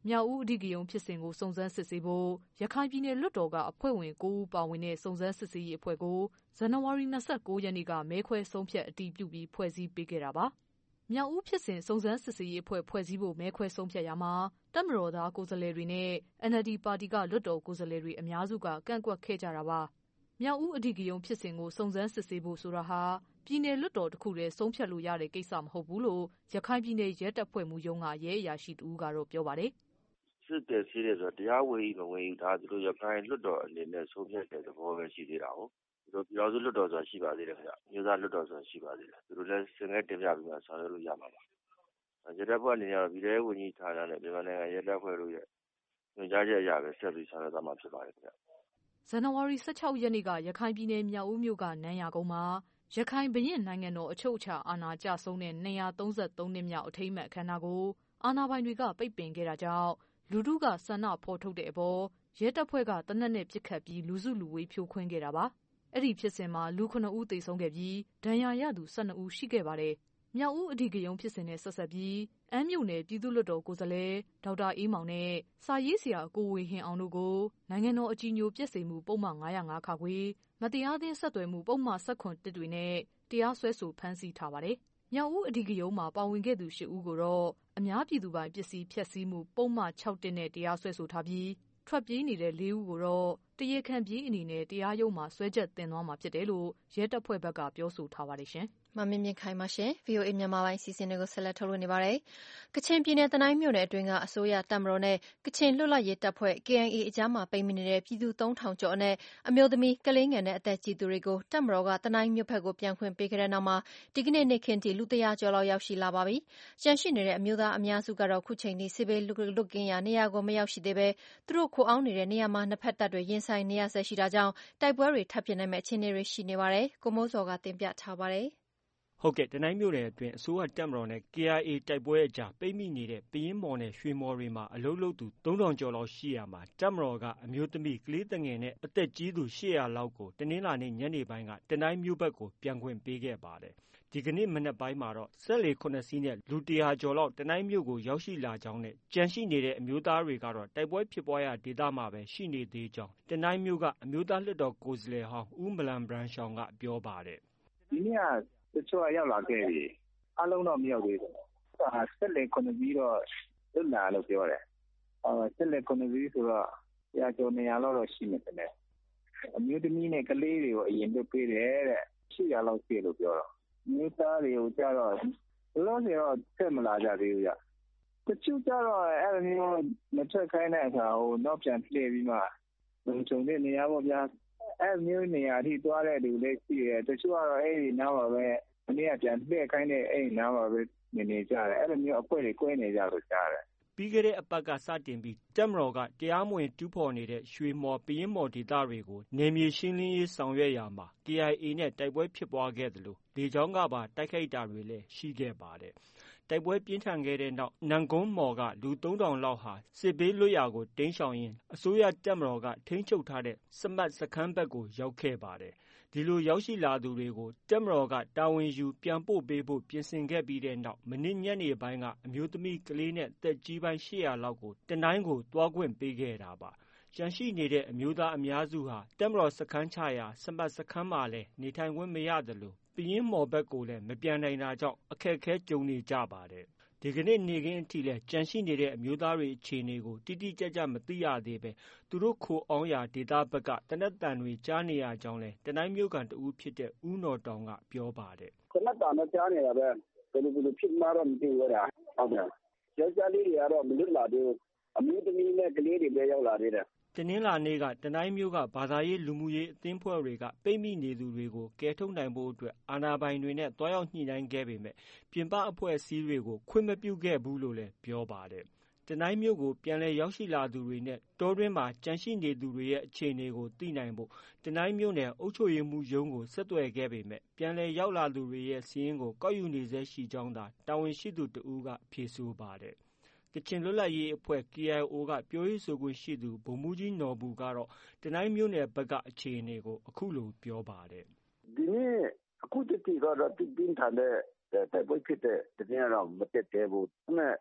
Speaker 7: မြောက်ဦးအဓိကရုဏ်းဖြစ်စဉ်ကိုစုံစမ်းစစ်ဆေးဖို့ရခိုင်ပြည်နယ်လွှတ်တော်ကအဖွဲ့ဝင်9ဦးပါဝင်တဲ့စုံစမ်းစစ်ဆေးရေးအဖွဲ့ကိုဇန်နဝါရီ29ရက်နေ့ကမဲခွဲဆုံးဖြတ်အတည်ပြုပြီးဖွဲ့စည်းပေးခဲ့တာပါ။မြောက်ဦးဖြစ်စဉ်စုံစမ်းစစ်ဆေးရေးအဖွဲ့ဖွဲ့စည်းဖို့မဲခွဲဆုံးဖြတ်ရာမှာတပ်မတော်သားကိုယ်စားလှယ်တွေနဲ့ NLD ပါတီကလွှတ်တော်ကိုယ်စားလှယ်တွေအများစုကကန့်ကွက်ခဲ့ကြတာပါ။မြောက်ဦးအဓိကရုဏ်းဖြစ်စဉ်ကိုစုံစမ်းစစ်ဆေးဖို့ဆိုတာဟာပြည်နယ်လွှတ်တော်တစ်ခုတည်းဆုံးဖြတ်လို့ရတဲ့ကိစ္စမဟုတ်ဘူးလို့ရခိုင်ပြည်နယ်ရဲတပ်ဖွဲ့မှူးရုံးကရဲအရာရှိတဦးကတော့ပြောပါတယ်
Speaker 8: ။စစ်တယ်ဆေးတယ်ဆိုတော့တရားဝင်မဝင်ဒါသူတို့ရခိုင်လွှတ်တော်အနေနဲ့ဆုံးဖြတ်တဲ့သဘောပဲရှိသေးတာဟုတ်။သူတို့ပြည်တော်စုလွှတ်တော်ဆိုတာရှိပါသေးတယ်ခင်ဗျ။မြို့သားလွှတ်တော်ဆိုတာရှိပါသေးတယ်။သူတို့လည်းစင်ငဲတင်ပြပြီးမှဆောင်ရွက်လို့ရမှာပါ။ရဲတပ်ဖွဲ့အနေနဲ့ပြည်ထောင်စုဝန်ကြီးဌာနနဲ့မြန်မာနိုင်ငံရဲတပ်ဖွဲ့တို့ရဲ့ညွှန်ကြားချက်အရပဲဆက်ပြီးဆောင်ရွက်သွားမှာဖြစ်ပါတယ်ခင်ဗျ
Speaker 7: ။ဇန်နဝါရီ16ရက်နေ့ကရခိုင်ပြည်နယ်မြောက်ဦးမြို့ကနန်းရာကုန်းမှာရခိုင်ဘုရင့်နိုင်ငံတော်အချုပ်အခြာအာဏာကျဆုံးတဲ့233နှစ်မြောက်အထိမ်းအမှတ်အခမ်းအနားကိုအာဏာပိုင်တွေကပိတ်ပင်ခဲ့တာကြောင့်လူထုကဆန္ဒဖော်ထုတ်တဲ့အပေါ်ရဲတပ်ဖွဲ့ကသေနတ်နဲ့ပစ်ခတ်ပြီးလူစုလူဝေးဖြိုခွင်းခဲ့တာပါ။အဲ့ဒီဖြစ်စဉ်မှာလူ9ဦးသေဆုံးခဲ့ပြီးဒဏ်ရာရသူ12ဦးရှိခဲ့ပါတယ်။မြောက်ဦးအဓိကရုဏ်းဖြစ်စဉ်နဲ့ဆက်ဆက်ပြီးအမ်းမြို့နယ်ပြည်သူ့လွှတ်တော်ကိုယ်စားလှယ်ဒေါက်တာအေးမောင်နဲ့စာရေးဆရာကိုဝေဟင်အောင်တို့ကိုနိုင်ငံတော်အကြည်ညိုပျက်စေမှုပုံမှန်905ခါခွေမတရားသင်းဆက်သွယ်မှုပုံမှန်17တွေနဲ့တရားစွဲဆိုဖမ်းဆီးထားပါတယ်။မြောက်ဦးအဓိကရုဏ်းမှာပါဝင်ခဲ့သူ10ဦးကိုတော့အများပြည်သူပိုင်ပစ္စည်းဖျက်ဆီးမှုပုံမှန်6နဲ့တရားစွဲဆိုထားပြီးထွက်ပြေးနေတဲ့4ဦးကိုတော့တရားခံပြေးအနေနဲ့တရားရုံးမှာစွဲချက်တင်သွားမှာဖြစ်တယ်လို့ရဲတပ်ဖွဲ့ဘက်ကပြောဆိုထားပါတယ်ရှင်။
Speaker 2: မမြင့်မြင့်ခိုင်ပါရှင် VOA မြန်မာပိုင်းစီစဉ်တွေကိုဆက်လက်ထုတ်လွှင့်နေပါတယ်။ကချင်ပြည်နယ်တနိုင်းမြို့နယ်အတွင်းကအစိုးရတပ်မတော်နဲ့ကချင်လွတ်လပ်ရေးတပ်ဖွဲ့ KIA အကြားမှာပိတ်မိနေတဲ့ပြည်သူ3000ကျော်အနက်အမျိုးသမီးကလေးငယ်နဲ့အသက်ကြီးသူတွေကိုတပ်မတော်ကတနိုင်းမြို့ဘက်ကိုပြန်ခွင့်ပေးခဲ့တဲ့နောက်မှာဒီကနေ့နေ့ခင်းထိလူ100ကျော်လောက်ရောက်ရှိလာပါပြီ။ကျန်ရှိနေတဲ့အမျိုးသားအများစုကတော့ခုချိန်ထိစစ်ဘေးလွတ်ကင်းရာနေရာကိုမရောက်ရှိသေးဘဲသူတို့ခိုအောင်းနေတဲ့နေရာမှာနှစ်ဖက်တပ်တွေရင်ဆိုင်နေရဆဲရှိတာကြောင့်တိုက်ပွဲတွေထပ်ဖြစ်နိုင်မယ့်အခြေအနေတွေရှိနေပါတယ်။ကိုမိုးစောကတင်ပြထားပါတယ်။
Speaker 9: ဟုတ်ကဲ့တနိုင်းမြို့နယ်အတွင်းအစိုးရတပ်မတော်နဲ့ KIA တိုက်ပွဲအကြားပိတ်မိနေတဲ့ပယင်းမော်နဲ့ရွှေမော်တွေမှာအလုပ်လုပ်သူ3000ကျော်လောက်ရှိရာမှာတပ်မတော်ကအမျိုးသမီးကလေးငယ်နဲ့အသက်ကြီးသူ800လောက်ကိုတနင်္လာနေ့ညနေပိုင်းကတနိုင်းမြို့ဘက်ကိုပြန်ခွင့်ပေးခဲ့ပါတယ်။ဒီကနေ့မနက်ပိုင်းမှာတော့စက်လှေ9စီးနဲ့လူ100ကျော်လောက်တနိုင်းမြို့ကိုရောက်ရှိလာကြောင်းနဲ့ကြန့်ရှိနေတဲ့အမျိုးသားတွေကတော့တိုက်ပွဲဖြစ်ပွားရာဒေသမှာပဲရှိနေသေးကြောင်းတနိုင်းမြို့ကအမျိုးသားလွှတ်တော်ကိုယ်စားလှယ်ဟောင်းဦးမလန်ဘရန်ရှောင်းကပြောပါတယ်
Speaker 10: ။ဒီနေ့ကတချို့ရောက်လာခဲ့ပြီအလုံးတော့မရောက်သေးဘူး။ဆက်လက်9ပြီးတော့လွတ်လာလို့ပြောတယ်။ဆက်လက်9ပြီးဆိုတော့100ကျော်200လောက်ရှိမယ်တဲ့။အမျိုးသမီးနဲ့ကလေးတွေကိုအရင်လွတ်ပေးတယ်တဲ့800လောက်ရှိလို့ပြောတော့မြို့သားတွေကိုကြတော့လောဆယ်တော့ဆက်မလာကြသေးဘူးကြ။တချို့ကြတော့အဲ့လိုမျိုးမထွက်ခိုင်းတဲ့အခါတော့ပြန်ပြေးပြီးမှလုံခြုံတဲ့နေရာပေါ့ဗျာ။အဲ့မျိုးနေရာထိသွားတဲ့လူတွေရှိတယ်တချို့ကတော့အဲ့ဒီနောက်ပါပဲမနေ့ကပြန်လှည့်ခိုင်းတဲ့အဲ့နားမှာပဲနေကြတယ်အဲ့လိုမျိုးအဖွဲ့တွေကွဲနေကြလို့ကြားတယ်
Speaker 9: ပြီးခဲ့တဲ့အပတ်ကစတင်ပြီးတပ်မတော်ကတရားမဝင်တူးဖော်နေတဲ့ရွှေမော်ပယင်းမော်ဒေသတွေကိုနယ်မြေရှင်းလင်းရေးဆောင်ရွက်ရာမှာ KIA နဲ့တိုက်ပွဲဖြစ်ပွားခဲ့သလိုလေကြောင်းကပါတိုက်ခိုက်တာတွေလည်းရှိခဲ့ပါတယ်တိုက်ပွဲပြင်းထန်ခဲ့တဲ့နောက်နန်ကုန်းမော်ကလူ3000လောက်ဟာစစ်ဘေးလွတ်ရာကိုတိမ်းရှောင်ရင်းအစိုးရတပ်မတော်ကထိန်းချုပ်ထားတဲ့စမတ်စခန်းဘက်ကိုရောက်ခဲ့ပါတယ်ဒီလိုရောက်ရှိလာသူတွေကိုတပ်မတော်ကတာဝန်ယူပြန်ပို့ပေးဖို့ပြင်ဆင်ခဲ့ပြီးတဲ့နောက်မနေ့ညနေပိုင်းကအမျိုးသမီးကလေးနဲ့တက်ကြီးပိုင်း800လောက်ကိုတနိုင်းကိုတွားခွင့်ပေးခဲ့တာပါကျန်ရှိနေတဲ့အမျိုးသားအများစုဟာတပ်မတော်စခန်းချရာစမတ်စခန်းမှာလည်းနေထိုင်ခွင့်မရသလိုပယင်းမော်ဘက်ကိုလည်းမပြန်နိုင်တာကြောင့်အခက်အခဲကြုံနေကြပါတယ်ဒီကနေ့နေ့ခင်းအထိလည်းကြန့်ရှိနေတဲ့အမျိုးသားတွေအခြေအနေကိုတိတိကျကျမသိရသေးပဲသူတို့ခိုအောင်းရာဒေသဘက်ကတနက်တန်တွေကြားနေရကြောင်းလဲတနိုင်းမြို့ကန်တဦးဖြစ်တဲ့ဦးနော်တောင်ကပြောပါတယ်
Speaker 10: ခဏတာနဲ့ကြားနေတာပဲဘယ်လိုဖြစ်မှာတော့မသိဘူးလားဟုတ်တယ်ယောက်ျားလေးတွေကတော့မလွတ်လာသေးဘူးအမျိုးသမီးနဲ့ကလေးတွေပဲရောက်လာသေးတယ်
Speaker 9: တနင်္လာနေ့ကတနိုင်းမြို့ကဘာသာရေးလူမှုရေးအသင်းဖွဲ့တွေကပိတ်မိနေသူတွေကိုကယ်ထုတ်နိုင်ဖို့အတွက်အာဏာပိုင်တွေနဲ့တွားရောက်ညှိနှိုင်းခဲ့ပေမဲ့ပြင်ပအဖွဲ့အစည်းတွေကိုခွင့်မပြုခဲ့ဘူးလို့လည်းပြောပါတယ်။တနိုင်းမြို့ကိုပြန်လည်ရောက်ရှိလာသူတွေနဲ့တောတွင်းမှာကြန့်ရှိနေသူတွေရဲ့အခြေအနေကိုသိနိုင်ဖို့တနိုင်းမြို့နယ်အုပ်ချုပ်ရေးမှူးရုံးကိုဆက်သွယ်ခဲ့ပေမဲ့ပြန်လည်ရောက်လာသူတွေရဲ့စာရင်းကိုကောက်ယူနေဆဲရှိကြောင်းသာတာဝန်ရှိသူတဦးကဖြေဆိုပါတယ်။ကချင်လွတ်လပ်ရေးအဖွဲ့ KIO ကပြောရေးဆိုခွင့်ရှိသူဗိုလ်မှူးကြီးနော်ဘူကတော့တနိုင်းမြို့နယ်ဘက်ကအခြေအနေကိုအခုလိုပြောပါတယ်
Speaker 10: ။ဒီနေ့အခုတတိကတော့ပြင်းထန်တဲ့တိုက်ပွဲဖြစ်တဲ့တကယ်တော့မတက်သေးဘူး။ဒါပေမဲ့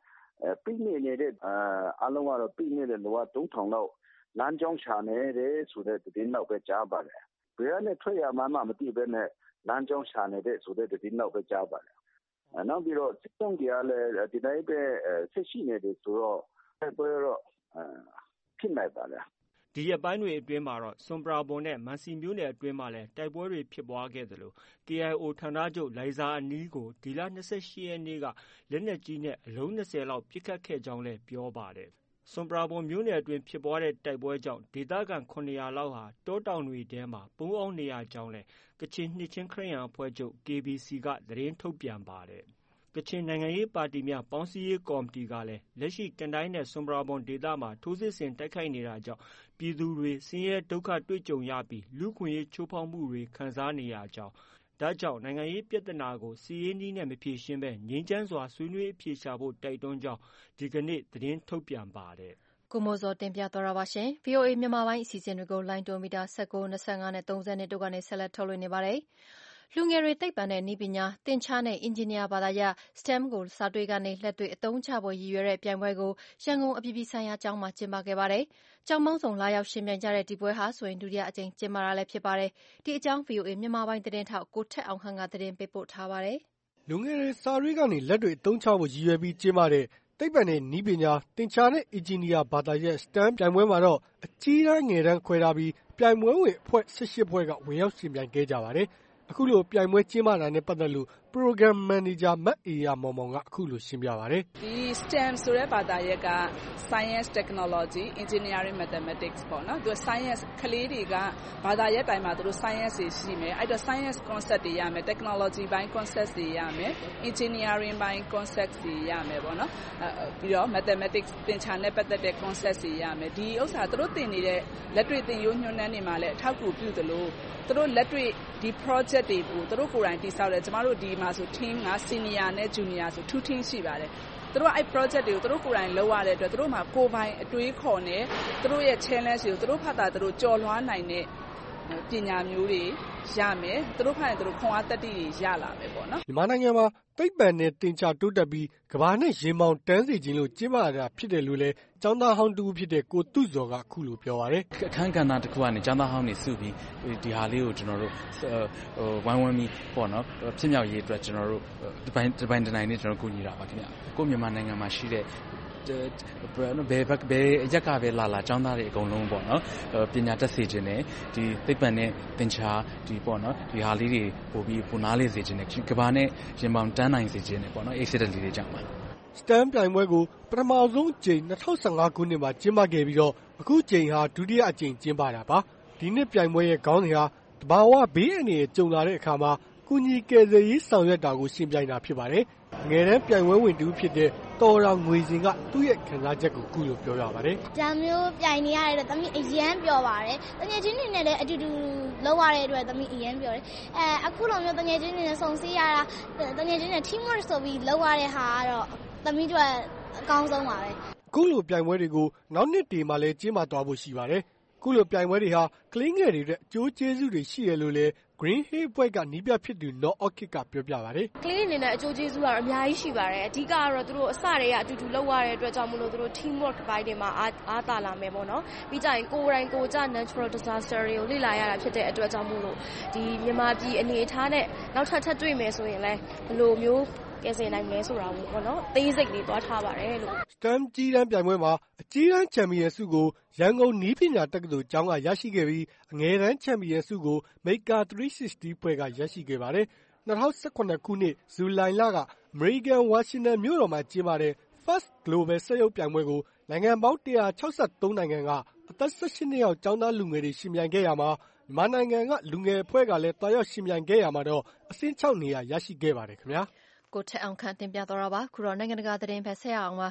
Speaker 10: ပိတ်မိနေတဲ့အားလုံးကတော့ပိတ်မိတဲ့လူက 3,000 လောက်လမ်းကြောင်းချနေတယ်ဆိုတဲ့သတင်းတော့ပဲကြားပါတယ်ဘယ်ကနေထွက်ရမှမသိဘဲနဲ့လမ်းကြောင်းချနေတဲ့ဆိုတဲ့သတင်းတော့ပဲကြားပါတယ်နောက်ပြီးတော့စစ်တုံးကြီးကလည်းဒီတိုင်းပဲဆက်ရှိနေတယ်ဆိုတော့ဘယ်တော့ဖြစ်နိုင်ပါလဲ
Speaker 9: ဒီရက်ပိုင်းတွေအတွင်းမှာတော့ဆွမ်ပရာဘွန်နဲ့မန်စီမြို့နယ်အတွင်းမှာလည်းတိုက်ပွဲတွေဖြစ်ပွားခဲ့သလို KIO ဌာနချုပ်လိုင်ဇာအနီးကိုဒီလ 28 ရက်နေ့ကလက်နက်ကြီးနဲ့အလုံး 20 လောက်ပစ်ခတ်ခဲ့ကြောင်းလည်းပြောပါတယ်။ဆွမ်ပရာဘွန်မြို့နယ်အတွင်းဖြစ်ပွားတဲ့တိုက်ပွဲကြောင့်ဒေသခံ 700 လောက်ဟာတောတောင်တွေထဲမှာပုန်းအောင်းနေရကြောင်းလည်းကချင်နှစ်ချင်းခရစ်ယာန်အဖွဲ့ချုပ် KBC ကသတင်းထုတ်ပြန်ပါတယ်။ကချင်နိုင်ငံရေးပါတီများပေါင်းစည်းရေးကော်မတီကလည်းလက်ရှိတန်တိုင်းနဲ့ဆွမ်ပရာဘွန်ဒေသမှာထိုးစစ်ဆင်တိုက်ခိုက်နေတာကြောင့်ပြည်သူတွေဆင်းရဲဒုက္ခတွေ့ကြုံရပြီးလူ့အခွင့်အရေးချိုးဖောက်မှုတွေခံစားနေရကြောင်းဒါကြောင့်နိုင်ငံရေးပြဿနာကိုစစ်ရေးနည်းနဲ့မဖြေရှင်းဘဲငြိမ်းချမ်းစွာဆွေးနွေးအဖြေရှာဖို့တိုက်တွန်းကြောင်းဒီကနေ့သတင်းထုတ်ပြန်ပါတယ်
Speaker 2: ။ကိုမိုးစောတင်ပြသွားတာပါရှင်။ VOA မြန်မာပိုင်းအစီအစဉ်တွေကိုလိုင်းတိုမီတာ19, 25နဲ့ 30တို့ကနေဆက်လက်ထုတ်လွှင့်နေပါတယ်။လူငယ်တွေသိပ္ပံနဲ့နည်းပညာသင်ကြားနဲ့အင်ဂျင်နီယာဘာသာရပ် STEM ကိုစာတွေကနေလက်တွေ့အသုံးချဖို့ရည်ရွယ်တဲ့ပြိုင်ပွဲကိုရန်ကုန်အပြည်ပြည်ဆိုင်ရာကျောင်းမှာကျင်းပခဲ့ပါတယ်။ကျောင်းပေါင်းစုံလာရောက်ယှဉ်ပြိုင်ကြတဲ့ဒီပွဲဟာဆိုရင်ဒုတိယအကြိမ်ကျင်းပတာလည်းဖြစ်ပါတယ်။ဒီအကြောင်း VOA မြန်မာပိုင်းသတင်းထောက်ကိုထက်အောင်ခန့်ကသတင်းပေးပို့ထားပါတယ်
Speaker 11: ။လူငယ်တွေစာတွေကနေလက်တွေ့အသုံးချဖို့ရည်ရွယ်ပြီးကျင်းပတဲ့သိပ္ပံနဲ့နည်းပညာသင်ကြားနဲ့အင်ဂျင်နီယာဘာသာရပ် STEM ပြိုင်ပွဲမှာတော့အကြီးတန်းငယ်တန်းခွဲထားပြီးပြိုင်ပွဲဝင်အဖွဲ့ 18 ဖွဲ့ကဝင်ရောက်ယှဉ်ပြိုင်ခဲ့ကြပါတယ်။အခုလိုပြိုင်ပွဲကျင်းပတာနဲ့ပတ်သက်လို့ Program Manager မတ်အေရမောင်မောင်ကအခုလိုရှင်းပြပါတယ်
Speaker 12: ။ဒီ STEM ဆိုတဲ့ဘာသာရပ်က Science, Technology, Engineering, Mathematics ပေါ့နော်။သူ Science ကလေးတွေကဘာသာရပ်တိုင်းမှာသူတို့ Science တွေရှိမယ်။အဲ့တော့ Science concept တွေရမယ်။ Technology ဘိုင်း concept တွေရမယ်။ Engineering ဘိုင်း concept တွေရမယ်ပေါ့နော်။ပြီးတော့ Mathematics သင်္ချာနဲ့ပတ်သက်တဲ့ concept တွေရမယ်။ဒီဥစ္စာသူတို့သင်နေတဲ့လက်တွေ့သင်ရိုးညွှန်းတမ်းတွေမှာလည်းအထောက်အကူပြုသလိုသူတို့လက်တွေ့ဒီ project တွေကိုသူတို့ကိုယ်တိုင်တည်ဆောက်တယ်ကျမတို့ဒီမှာဆို team က senior နဲ့ junior ဆို 2 team ရှိပါတယ်သူတို့အဲ့ project တွေကိုသူတို့ကိုယ်တိုင်လုပ်ရတဲ့အတွက်သူတို့မှာကိုယ်ပိုင်အတွေးခေါ်နဲ့သူတို့ရဲ့ challenge တွေကိုသူတို့ဖတ်တာသူတို့ကျော်လွှားနိုင်တဲ့ပညာမျိုးတွေရမယ်သူတို့ဖတ်ရင်သူတို့ခွန်အားတတိတွေရလာမယ်ပေါ့နော်
Speaker 11: မြန်မာနိုင်ငံမှာသိပ္ပံနဲ့တင်ချတိုးတက်ပြီးကမ္ဘာနဲ့ရေမောင်တန်းစီခြင်းလို့ကျင်းပရတာဖြစ်တယ်လို့လည်းကျောင်းသားဟောင်းတူဖြစ်တဲ့ကိုတုဇော်ကအခုလိုပြောပါတယ်
Speaker 13: အခန်းကဏ္ဍတစ်ခုကနေကျောင်းသားဟောင်းတွေစုပြီးဒီဟာလေးကိုကျွန်တော်တို့ဝိုင်းဝန်းပြီးပေါ့နော်ဖြစ်မြောက်ရေးအတွက်ကျွန်တော်တို့ဒီပိုင်းတိုင်းနဲ့ကျွန်တော်ကူညီတာပါခင်ဗျကိုမြန်မာနိုင်ငံမှာရှိတဲ့ဘယ်ရက်ကပဲလာကျောင်းသားတွေအကုန်လုံးပေါ့နော်ပညာတတ်စေခြင်းနဲ့ဒီသိပ္ပံနဲ့သင်္ချာဒီပေါ့နော်ဒီဟာလေးတွေပို့ပြီးပိုနားလေစေခြင်းနဲ့ကမ္ဘာနဲ့ရင်ပေါင်တန်းနိုင်စေခြင်းနဲ့ပေါ့နော် accident လေးတွေကြောင့်ပါ
Speaker 11: STEM ပြိုင်ပွဲကိုပထမဆုံးအကြိမ်2015ခုနှစ်မှာကျင်းပခဲ့ပြီးတော့အခုအကြိမ်ဟာဒုတိယအကြိမ်ကျင်းပတာပါဒီနှစ်ပြိုင်ပွဲရဲ့ခေါင်းစဉ်ဟာတဘာဝဘေးအန္တရာယ်ကြုံလာတဲ့အခါမှာကုညီကယ်ဆယ်ရေးဆောင်ရွက်တာကိုရှင်းပြနေတာဖြစ်ပါတယ်ငယ်တန်းပြိုင်ပွဲဝင်တူဖြစ်တဲ့တော်တော်ငွေစင်ကသူ့ရဲ့ခံစားချက်ကိုအခုလိုပြောပြပါတယ်
Speaker 14: ။ဒါမျိုးပြိုင်နေရတဲ့သမီးအရန်ပျော်ပါတယ်။တငယ်ချင်းတွေနဲ့လည်းအတူတူလောက်ရတဲ့အတွက်သမီးအရန်ပျော်တယ်။အခုလိုမျိုးတငယ်ချင်းတွေနဲ့ဆုံစည်းရတာတငယ်ချင်းတွေ teamwork ဆိုပြီးလောက်ရတဲ့ဟာကတော့သမီးတို့အကောင်းဆုံးပါပဲ
Speaker 11: ။အခုလိုပြိုင်ပွဲတွေကိုနောက်နှစ်တည်းမှာလည်းကျင်းပသွားဖို့ရှိပါတယ်။အခုလိုပြိုင်ပွဲတွေဟာကလေးငယ်တွေအတွက်အကျိုးကျေးဇူးတွေရှိရလို့လည်း Green Hill ဘွဲ့ကနီးပြဖြစ်သူနော်အော့ခစ်ကပြောပြပါတယ်
Speaker 15: ကလေးအနေနဲ့အကျိုးကျေးဇူးကတော့အများကြီးရှိပါတယ်အဓိကကတော့သူတို့အစတည်းကအတူတူလုပ်ရတဲ့အတွက်ကြောင့်မလို့သူတို့ team work ဘိုင်းတွေမှာအားသာလာမယ်ပေါ့နော်ပြီးကြရင်ကိုယ်တိုင်ကိုကြ natural disaster တွေကိုလေ့လာရတာဖြစ်တဲ့အတွက်ကြောင့်မို့လို့ဒီမြန်မာပြည်အနေအထားနဲ့နောက်ထပ်တွေ့မယ်ဆိုရင်လည်းဘယ်လိုမျိုးကယ်ဆယ်နိုင်မယ်ဆိုတာကိုပေါ့နော်သေးစိတ်လေးသွားထားပါတယ်လို့
Speaker 11: STEM ကြီးတန်းပြိုင်ပွဲမှာအကြီးတန်းချန်ပီယံဆုကိုရန်ကုန်နည်းပညာတက္ကသိုလ်ကျောင်းကရရှိခဲ့ပြီးအငယ်တန်းချန်ပီယံဆုကို Maker 360ဖွဲ့ကရရှိခဲ့ပါတယ်2018ခုနှစ်ဇူလိုင်လက American Washington မြို့တော်မှာကျင်းပတဲ့ First Global စက်ရုပ်ပြိုင်ပွဲကိုနိုင်ငံပေါင်း163နိုင်ငံကအသက်18နှစ်အောက်ကျောင်းသားလူငယ်တွေရှင်ပြိုင်ခဲ့ရမှာမြန်မာနိုင်ငံကလူငယ်အဖွဲ့ကလည်းတွားရောက်ရှင်ပြိုင်ခဲ့ရမှာတော့အဆင့်6နေရာရရှိခဲ့ပါတယ်ခင်ဗျာ
Speaker 2: ကိုထက်အောင်ခန့်တင်ပြသွားတာပါခုတော့နိုင်ငံတကာသတင်းပဲဆက်ရအောင်ပါ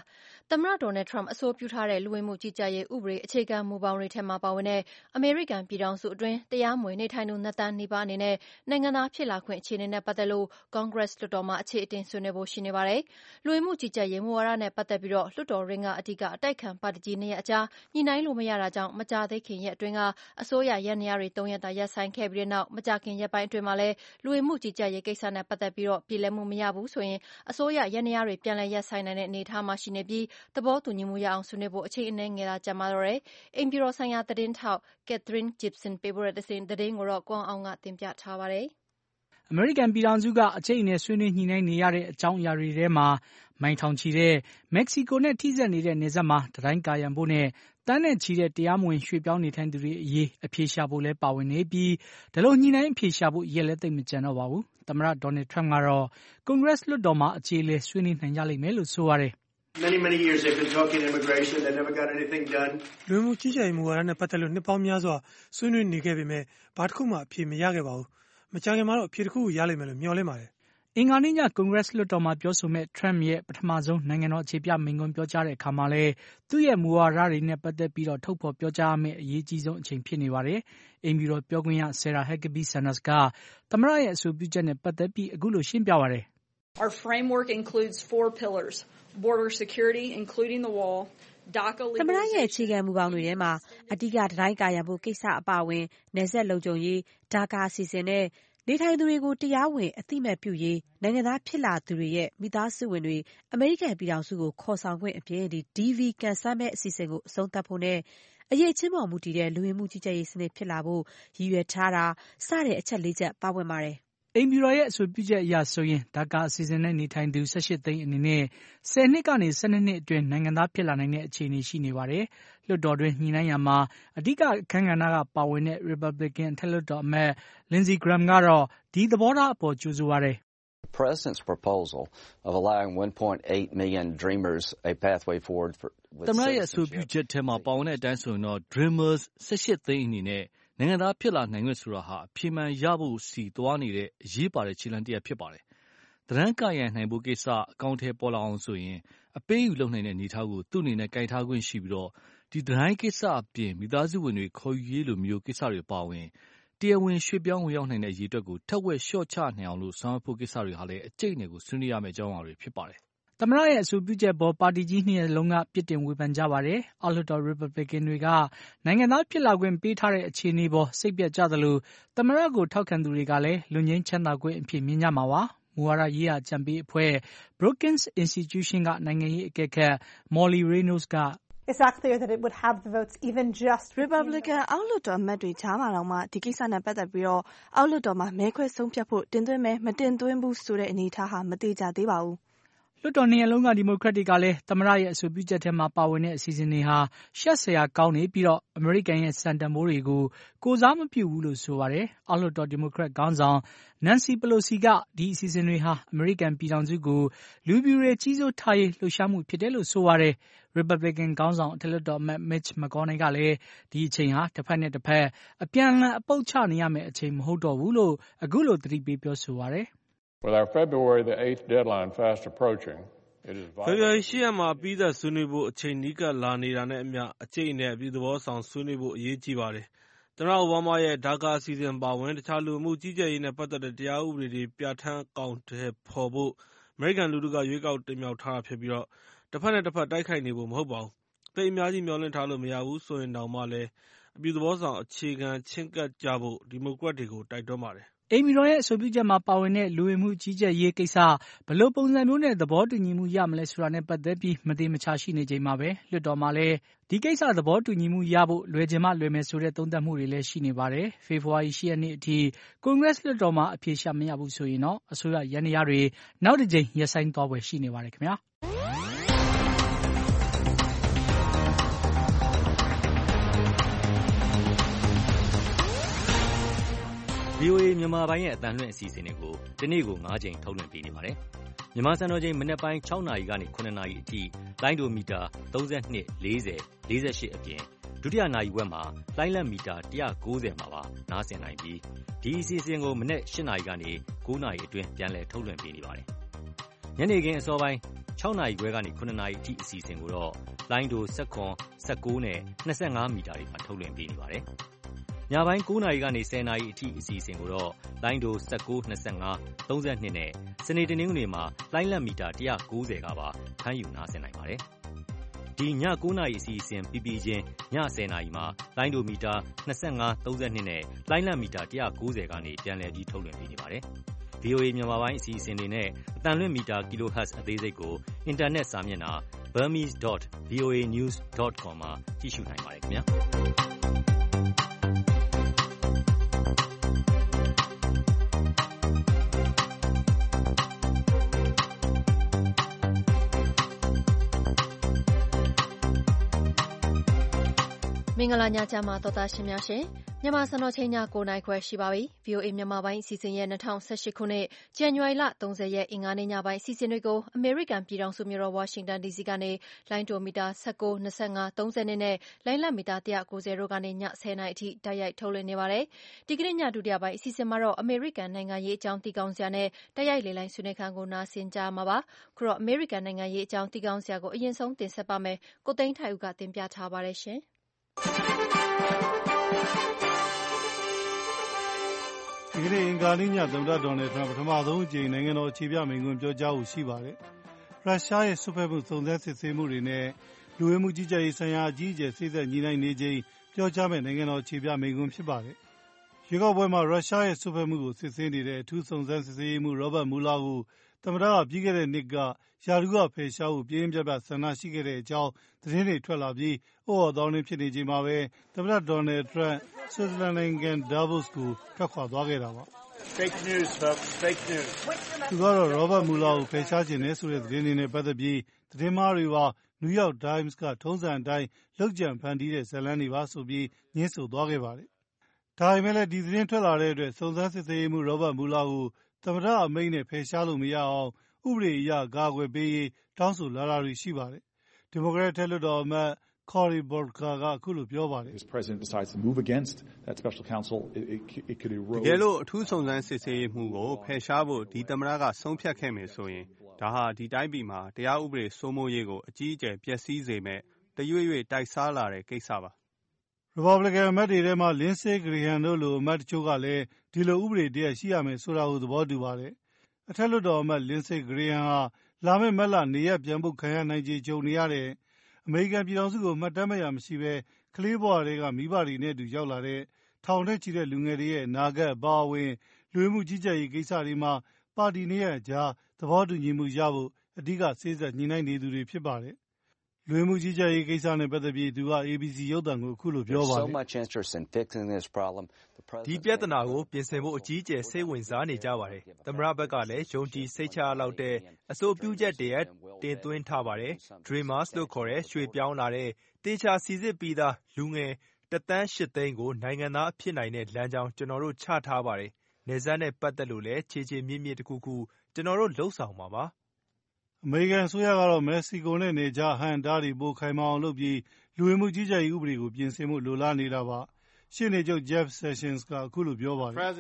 Speaker 2: သမ္မတ Donald Trump အဆိုပြုထားတဲ့လူဝင်မှုကြီးကြပ်ရေးဥပဒေအခြေခံမူဘောင်တွေထဲမှာပါဝင်တဲ့အမေရိကန်ပြည်ထောင်စုအတွင်းတရားမဝင်နေထိုင်သူ2 သန်းနီးပါးအနေနဲ့နိုင်ငံသားဖြစ်လာခွင့်အခြေအနေနဲ့ပတ်သက်လို့ Congress လွှတ်တော်မှာအခြေအတင်ဆွေးနွေးဖို့ရှိနေပါတယ်။လူဝင်မှုကြီးကြပ်ရေးမူဝါဒနဲ့ပတ်သက်ပြီးလွှတ်တော်ရင်းကအဓိကအတိုက်ခံပါတီကြီး2 ရပ်အကြားညှိနှိုင်းလို့မရတာကြောင့်မကြာသေးခင်ရက်အတွင်းကအစိုးရယန္တရားတွေ3 ရက်သာရပ်ဆိုင်းခဲ့ပြီးတဲ့နောက်မကြာခင်ရက်ပိုင်းအတွင်းမှာလည်းလူဝင်မှုကြီးကြပ်ရေးကိစ္စနဲ့ပတ်သက်ပြီးပြည်လည်မှုမရဘူးဆိုရင်အစိုးရယန္တရားတွေပြန်လည်ရပ်ဆိုင်းနိုင်တဲ့အနေအထားမှာရှိနေပြီးသဘောတူညီမှုရအောင်ဆွေးနွေးဖို့အချိန်အနည်းငယ်သာကြာမှာတော့တယ်။အိမ်ဖြူတော်ဆိုင်ရာသတင်းထောက် Catherine Gibson ပေးပို့တဲ့သတင်းကိုတော့ကိုအောင်ကတင်ပြထားပါတယ်
Speaker 16: ။အမေရိကန်ပြည်ထောင်စုကအကျိတ်အနယ်ဆွေးနွေးညှိနှိုင်းနေရတဲ့အကြောင်းအရာတွေထဲမှာမိုင်ထောင်ချီတဲ့မက္ကဆီကိုနဲ့ထိစပ်နေတဲ့နယ်စပ်မှာတံတိုင်းကာရံဖို့နဲ့တန်းနဲ့ချီတဲ့တရားမဝင်ရွှေ့ပြောင်းနေထိုင်သူတွေအရေးအဖြေရှာဖို့လဲပါဝင်နေပြီးဒါလိုညှိနှိုင်းအဖြေရှာဖို့ရက်လဲသိပ်မကြံတော့ပါဘူး။သမ္မတ Donald Trump ကတော့ Congress လွှတ်တော်မှာအခြေအလည်ဆွေးနွေးနိုင်ကြလိမ့်မယ်လို့ဆိုပါတယ်
Speaker 17: Many years they've been talking immigration, they never got anything done.
Speaker 18: လူမှုကြီးကြပ်ရေးမူဝါဒနဲ့ပတ်သက်လို့နှစ်ပေါင်းများစွာဆွေးနွေးနေခဲ့ပေမဲ့ဘာတစ်ခုမှအဖြေမရခဲ့ပါဘူး။မကြာခင်မှာတော့အဖြေတစ်ခုရလိမ့်မယ်လို့မျှော်လင့်ပါတယ်
Speaker 16: ။အင်္ဂါနေ့ည Congress လွှတ်တော်မှာပြောဆိုမဲ့ Trump ရဲ့ပထမဆုံးနိုင်ငံတော်အခြေပြမိန့်ခွန်းပြောကြားတဲ့အခါမှာလဲသူ့ရဲ့မူဝါဒတွေနဲ့ပတ်သက်ပြီးထုတ်ဖော်ပြောကြားရမယ့်အရေးကြီးဆုံးအချိန်ဖြစ်နေပါတယ်။အိမ်ဖြူတော်ပြောခွင့်ရ Sarah Huckabee Sanders ကသမ္မတရဲ့အဆိုပြုချက်နဲ့ပတ်သက်ပြီးအခုလိုရှင်းပြပါတယ်
Speaker 19: ။ Our framework includes 4 pillars. Border security, including the wall, DACA legalization.
Speaker 20: သမ္မတရဲ့အခြေခံမူပေါင်းတွေထဲမှာအဓိကတံတိုင်းကာရံဖို့ကိစ္စအပါအဝင်နယ်စပ်လုံခြုံရေး DACA အစီအစဉ်နဲ့နေထိုင်သူတွေကိုတရားဝင်အသိအမှတ်ပြုရေးနိုင်ငံသားဖြစ်လာသူတွေရဲ့မိသားစုဝင်တွေအမေရိကန်ပြည်ထောင်စုကိုခေါ်ဆောင်ခွင့်အပြင် DV ကန်ဆယ်မဲ့အစီအစဉ်ကိုအဆုံးသတ်ဖို့နဲ့အရေးချင်းပေါ်မူတည်တဲ့လူဝင်မှုကြီးကြပ်ရေးစနစ်ဖြစ်လာဖို့ရည်ရွယ်ထားတာစတဲ့အချက် 4 ချက်ပါဝင်ပါတယ်။
Speaker 16: အိမ်ဖြူတော်ရဲ့အဆိုပြုချက်အရဆိုရင်ဒါကာအစီအစဉ်နဲ့နေထိုင်သူ18 သိန်းအနေနဲ့10 နှစ်ကနေ12 နှစ်အတွင်းနိုင်ငံသားဖြစ်လာနိုင်တဲ့အခြေအနေရှိနေပါတယ်။လွှတ်တော်တွင်းညှိနှိုင်းရာမှာအဓိကအခန်းကဏ္ဍကပါဝင်တဲ့ Republican အထက်လွှတ်တော်အမတ် Lindsey Graham ကတော့ဒီသဘောထားအပေါ်ကြိုဆိုပါတယ်
Speaker 21: ။ The President's proposal of allowing 1.8 million Dreamers a pathway forward for
Speaker 22: သမ္မတရဲ့အဆိုပြုချက်ထဲမှာပါဝင်တဲ့အတိုင်းဆိုရင်တော့ Dreamers 18 သိန်းအနေနဲ့နိုင်ငံသားဖြစ်လာနိုင်ခွင့်ဆိုတာဟာအဖြေမှန်ရဖို့စီသွားနေတဲ့အရေးပါတဲ့ခြေလှမ်းတစ်ရပ်ဖြစ်ပါတယ်။တံတိုင်းကာရံနိုင်ဖို့ကိစ္စအကောင့်ထဲပေါ်လာအောင်ဆိုရင်အပေးယူလုပ်နိုင်တဲ့အနေအထားကိုသူ့အနေနဲ့ကင်ထားခွင့်ရှိပြီးတော့ဒီတံတိုင်းကိစ္စအပြင်မိသားစုဝင်တွေခေါ်ယူရေးလိုမျိုးကိစ္စတွေပါဝင်တရားဝင်ရွှေ့ပြောင်းဝင်ရောက်နိုင်တဲ့အရေးအတွက်ကိုထက်ဝက်လျှော့ချနိုင်အောင်လို့ဆောင်ရွက်ဖို့ကိစ္စတွေဟာလည်းအကျိတ်အနယ်ကိုဆွေးနွေးရမယ့်အကြောင်းအရာတွေဖြစ်ပါတယ်
Speaker 16: ။သမ္မတရဲ့အဆိုပြုချက်ပေါ်ပါတီကြီး2 ရပ်လုံးကပြစ်တင်ဝေဖန်ကြပါတယ်။အောက်လွှတ်တော် Republican တွေကနိုင်ငံသားဖြစ်လာခွင့်ပေးထားတဲ့အခြေအနေပေါ်စိတ်ပျက်ကြသလိုသမ္မတကိုထောက်ခံသူတွေကလည်းလွတ်ငြိမ်းချမ်းသာခွင့်အဖြစ်မြင်ကြမှာပါ။မူဝါဒရေးရာအကြံပေးအဖွဲ့ Brookings Institution ကနိုင်ငံရေးအကဲခတ် Molly Reynolds က
Speaker 23: It's not clear that it would have the votes even just
Speaker 24: Republican အောက်လွှတ်တော်အမတ်တွေကြားမှာတော့မှဒီကိစ္စနဲ့ပတ်သက်ပြီးအောက်လွှတ်တော်မှာမဲခွဲဆုံးဖြတ်ဖို့တင်သွင်းမဲမတင်သွင်းဘူးဆိုတဲ့အနေအထားဟာမသေချာသေးပါဘူး
Speaker 16: ။လွှတ်တော်2 ရပ်လုံးကဒီမိုကရက်တွေကလည်းသမ္မတရဲ့အဆိုပြုချက်ထဲမှာပါဝင်တဲ့အစီအစဉ်တွေဟာရှက်စရာကောင်းနေပြီးအမေရိကန်ရဲ့စံတန်ဖိုးတွေကိုကိုယ်စားမပြုဘူးလို့ဆိုပါတယ်။အောက်လွှတ်တော်ဒီမိုကရက်ခေါင်းဆောင် Nancy Pelosi ကဒီအစီအစဉ်တွေဟာအမေရိကန်ပြည်ထောင်စုကိုလူဖြူတွေကြီးစိုးထားရေးလှုပ်ရှားမှုဖြစ်တယ်လို့ဆိုပါတယ်။ Republican ခေါင်းဆောင်အထက်လွှတ်တော်အမတ် Mitch McConnell ကလည်းဒီအချိန်ဟာတစ်ဖက်နဲ့တစ်ဖက်အပြန်အလှန်အပုပ်ချနေရမယ့်အချိန်မဟုတ်တော့ဘူးလို့အခုလိုသတိပေးပြောဆိုပါတယ်။
Speaker 25: With our February the 8th deadline fast approaching, it is vital.
Speaker 26: ဖေဖော်ဝါရီ 8 ရက်မှာပြီးသက်ဆွေးနွေးဖို့အချိန်နီးကပ်လာနေတာနဲ့အမျှအကျိတ်အနယ်အပြုသဘောဆောင်ဆွေးနွေးဖို့အရေးကြီးပါတယ်။သမ္မတအိုဘားမားရဲ့ဒါကာအစီအစဉ်ပါဝင်တခြားလူမှုကြီးကြပ်ရေးနဲ့ပတ်သက်တဲ့တရားဥပဒေတွေပြဋ္ဌာန်းအကောင်အထည်ဖော်ဖို့အမေရိကန်လူထုကရွေးကောက်တင်မြှောက်ထားတာဖြစ်ပြီးတစ်ဖက်နဲ့တစ်ဖက်တိုက်ခိုက်နေဖို့မဟုတ်ပါဘူး။သိပ်အများကြီးမျှော်လင့်ထားလို့မရဘူးဆိုရင်တောင်မှလည်းအပြုသဘောဆောင်အခြေခံချဉ်းကပ်ကြဖို့ဒီမိုကရက်တွေကိုတိုက်တွန်းပါတယ်
Speaker 16: ။အိမ်ဖြူတော်ရဲ့အဆိုပြုချက်မှာပါဝင်တဲ့လူဝင်မှုကြီးကြပ်ရေးကိစ္စဘယ်လိုပုံစံမျိုးနဲ့သဘောတူညီမှုရမလဲဆိုတာနဲ့ပတ်သက်ပြီးမသေမချာရှိနေချိန်မှာပဲလွှတ်တော်မှာလည်းဒီကိစ္စသဘောတူညီမှုရဖို့လွယ်ချင်မှလွယ်မယ်ဆိုတဲ့သုံးသပ်မှုတွေလည်းရှိနေပါတယ်။ဖေဖော်ဝါရီ 8 ရက်နေ့အထိ Congress လွှတ်တော်မှာအဖြေရှာမရဘူးဆိုရင်တော့အစိုးရယန္တရားတွေနောက်တစ်ကြိမ်ရပ်ဆိုင်းသွားဖွယ်ရှိနေပါတယ်ခင်ဗျာ။
Speaker 27: VOA မြန်မာပိုင်းရဲ့အသံလွှင့်အစီအစဉ်တွေကိုဒီနေ့ကို9 ကြိမ်ထုတ်လွှင့်ပေးနေပါတယ်။မြန်မာစံတော်ချိန်မနက်ပိုင်း6 နာရီကနေ9 နာရီအထိလိုင်းဒိုမီတာ32 40 48အပြင်ဒုတိယနာရီဝက်မှာလိုင်းလက်မီတာ190မှာပါနားဆင်နိုင်ပြီးဒီအစီအစဉ်ကိုမနက်8 နာရီကနေ9 နာရီအတွင်းပြန်လည်ထုတ်လွှင့်ပေးနေပါတယ်။ညနေခင်းအစောပိုင်း6 6 နာရီခွဲကနေ 9 နာရီအထိအစီအစဉ်ကိုတော့လိုင်းဒို 17, 19 နဲ့ 25 မီတာတွေမှာထုတ်လွှင့်ပေးနေပါတယ်။ညပိုင်း 9 နာရီကနေ 10 နာရီအထိအစီအစဉ်ကိုတော့လိုင်းဒို 19, 25, 32 နဲ့စနေတနင်္ဂနွေမှာလိုင်းလက်မီတာ190ကပါဖမ်းယူနားဆင်နိုင်ပါတယ်။ဒီည 9 နာရီအစီအစဉ်ပြီးချင်းည 10 နာရီမှာလိုင်းဒိုမီတာ25, 32နဲ့လိုင်းလက်မီတာ190ကနေပြန်လည်ပြီးထုတ်လွှင့်ပေးနေပါတယ်။ VOA မြန်မာပိုင်းအစီအစဉ်တွေနဲ့အသံလွှင့်မီတာ kHz အသေးစိတ်ကိုအင်တာနက်စာမျက်နှာ burmese.voanews.com မှာကြည့်ရှုနိုင်ပါတယ်ခင်ဗျာ။
Speaker 2: မင်္ဂလာညချမ်းပါသောသားရှင်များရှင်မြန်မာစံတော်ချိန်ည9:00နာရီခွဲရှိပါပြီ VOA မြန်မာပိုင်းအစီအစဉ်ရဲ့2018ခုနှစ်ဇန်နဝါရီလ30ရက်အင်္ဂါနေ့ညပိုင်းအစီအစဉ်တွေကိုအမေရိကန်ပြည်ထောင်စုမြို့တော်ဝါရှင်တန် DC ကနေလိုင်းဒိုမီတာ19, 25, 30နဲ့လိုင်းလက်မီတာ190တို့ကနေည10:00နာရီအထိတိုက်ရိုက်ထုတ်လွှင့်နေပါတယ်။ဒီကနေ့ညဒုတိယပိုင်းအစီအစဉ်မှာတော့အမေရိကန်နိုင်ငံရေးအကြောင်းတည်ကောင်းစရာနဲ့တိုက်ရိုက်လေလိုင်းဆွေးနွေးခန်းကိုနားဆင်ကြမှာပါ။ခုတော့အမေရိကန်နိုင်ငံရေးအကြောင်းတည်ကောင်းစရာကိုအရင်ဆုံးတင်ဆက်ပါမယ်။ကိုသိန်းထိုင်ဦးကတင်ပြထားပါတယ်ရှင်။
Speaker 1: ဒီကနေ့အင်္ဂါနေ့ညသမ္မတဒေါ်နယ်ထရန့်ပထမဆုံးအကြိမ်နိုင်ငံတော်အခြေပြမိန့်ခွန်းပြောကြားဖို့ရှိပါတယ်။ရုရှားရဲ့စွက်ဖက်မှုစုံစမ်းစစ်ဆေးမှုတွေနဲ့လူဝင်မှုကြီးကြပ်ရေးဆိုင်ရာအကြီးအကျယ်စေ့စပ်ညှိနှိုင်းနေချိန်ပြောကြားမယ့်နိုင်ငံတော်အခြေပြမိန့်ခွန်းဖြစ်ပါတယ်။ရွေးကောက်ပွဲမှာရုရှားရဲ့စွက်ဖက်မှုကိုစစ်ဆေးနေတဲ့အထူးစုံစမ်းစစ်ဆေးရေးမှူးရောဘတ်မူလာကိုသမ္မတကပြီးခဲ့တဲ့နှစ်ကရာထူးကဖယ်ရှားဖို့ပြင်းပြပြဆန္ဒရှိခဲ့တဲ့အကြောင်းသတင်းတွေထွက်လာပြီးဩော်သောင်းနှင်းဖြစ်နေချိန်မှာပဲသမ္မတဒေါ်နယ်ထရန့်ဆွစ်ဇာလန်နိုင်ငံဒါဗို့စ်ကိုထွက်ခွာသွားခဲ့တာပါ။
Speaker 17: Fake news, folks. Fake news.
Speaker 1: သူကတော့ရောဘတ်မူလာကိုဖယ်ရှားခြင်းနဲ့ဆိုတဲ့သတင်းတွေနဲ့ပတ်သက်ပြီးသတင်းမှားတွေပါနယူးယောက်တိုင်းမ်စ်ကထုံးစံအတိုင်းလုပ်ကြံဖန်တီးတဲ့ဇာတ်လမ်းတွေပါဆိုပြီးညှင်းဆိုသွားခဲ့ပါတယ်။ဒါပေမဲ့လည်းဒီသတင်းထွက်လာတဲ့အတွက်စုံစမ်းစစ်ဆေးရေးမှူးရောဘတ်မူလာကိုသမ္မတအမိန့်နဲ့ဖယ်ရှားလို့မရအောင်ဥပဒေအရကာကွယ်ပေးရေးတောင်းဆိုလာတာတွေရှိပါတယ်။ဒီမိုကရက်အထက်လွှတ်တော်အမတ်Cory Booker ကအခုလိုပြောပါတယ်။
Speaker 3: တကယ်လို့အထူးစုံစမ်းစစ်ဆေးရေးမှူးကိုဖယ်ရှားဖို့ဒီသမ္မတကဆုံးဖြတ်ခဲ့မယ်ဆိုရင်ဒါဟာဒီတိုင်းပြည်မှာတရားဥပဒေစိုးမိုးရေးကိုအကြီးအကျယ်ပျက်စီးစေမယ့်တရွေ့ရွေ့တိုက်စားလာတဲ့ကိစ္စပါ
Speaker 1: ။ Republican အမတ်တွေထဲမှာ Lindsey Graham တို့လိုအမတ်တချို့ကလည်းဒီလိုဥပဒေတရပ်ရှိရမယ်ဆိုတာကိုသဘောတူပါတယ်။အထက်လွှတ်တော်အမတ် Lindsey Graham ဟာလာမယ့်မတ်လနေရပ်ပြန်ဖို့ခံရနိုင်ခြေကြုံနေရတဲ့အမေရိကန်ပြည်ထောင်စုကိုမှတ်တမ်းမရမရှိဘဲကလေးဘဝထဲကမိဘတွေနဲ့အတူရောက်လာတဲ့ထောင်နဲ့ချီတဲ့လူငယ်တွေရဲ့အနာဂတ်အပါအဝင်လူဝင်မှုကြီးကြပ်ရေးကိစ္စတွေမှာပါတီနှစ်ရပ်ကြားသဘောတူညီမှုရဖို့အဓိကစေ့စပ်ညှိနှိုင်းနေသူတွေဖြစ်ပါတယ်။လူဝင်မှုကြီးကြပ်ရေးကိစ္စနဲ့ပတ်သက်ပြီးသူက ABC ရုပ်သံကိုအခုလိုပြောပါတယ်
Speaker 4: ။ဒီပြဿနာကိုပြင်ဆင်ဖို့အကြီးအကျယ်စိတ်ဝင်စားနေကြပါတယ်။သမ္မတဘက်ကလည်းယုံကြည်စိတ်ချရလောက်တဲ့အဆိုပြုချက်တရပ်တင်သွင်းထားပါတယ်။ Dreamers လို့ခေါ်တဲ့ရွှေ့ပြောင်းလာတဲ့သေချာစိစစ်ပြီးသားလူငယ်1.8 သန်းကိုနိုင်ငံသားဖြစ်နိုင်တဲ့လမ်းကြောင်းကျွန်တော်တို့ချထားပါတယ်။နယ်စပ်နဲ့ပတ်သက်လို့လည်းခြေခြေမြစ်မြစ်တစ်ခုခုကျွန်တော်တို့လုပ်ဆောင်မှာပါ
Speaker 1: ။အမေရိကန်အစိုးရကတော့မက္ကဆီကိုနဲ့နယ်ခြားဟန့်တားတွေပိုခိုင်မာအောင်လုပ်ပြီးလူဝင်မှုကြီးကြပ်ရေးဥပဒေကိုပြင်ဆင်ဖို့လိုလားနေတာပါ။ရှေ့နေချုပ် Jeff Sessions ကအခုလိုပြောပါတယ်
Speaker 5: ။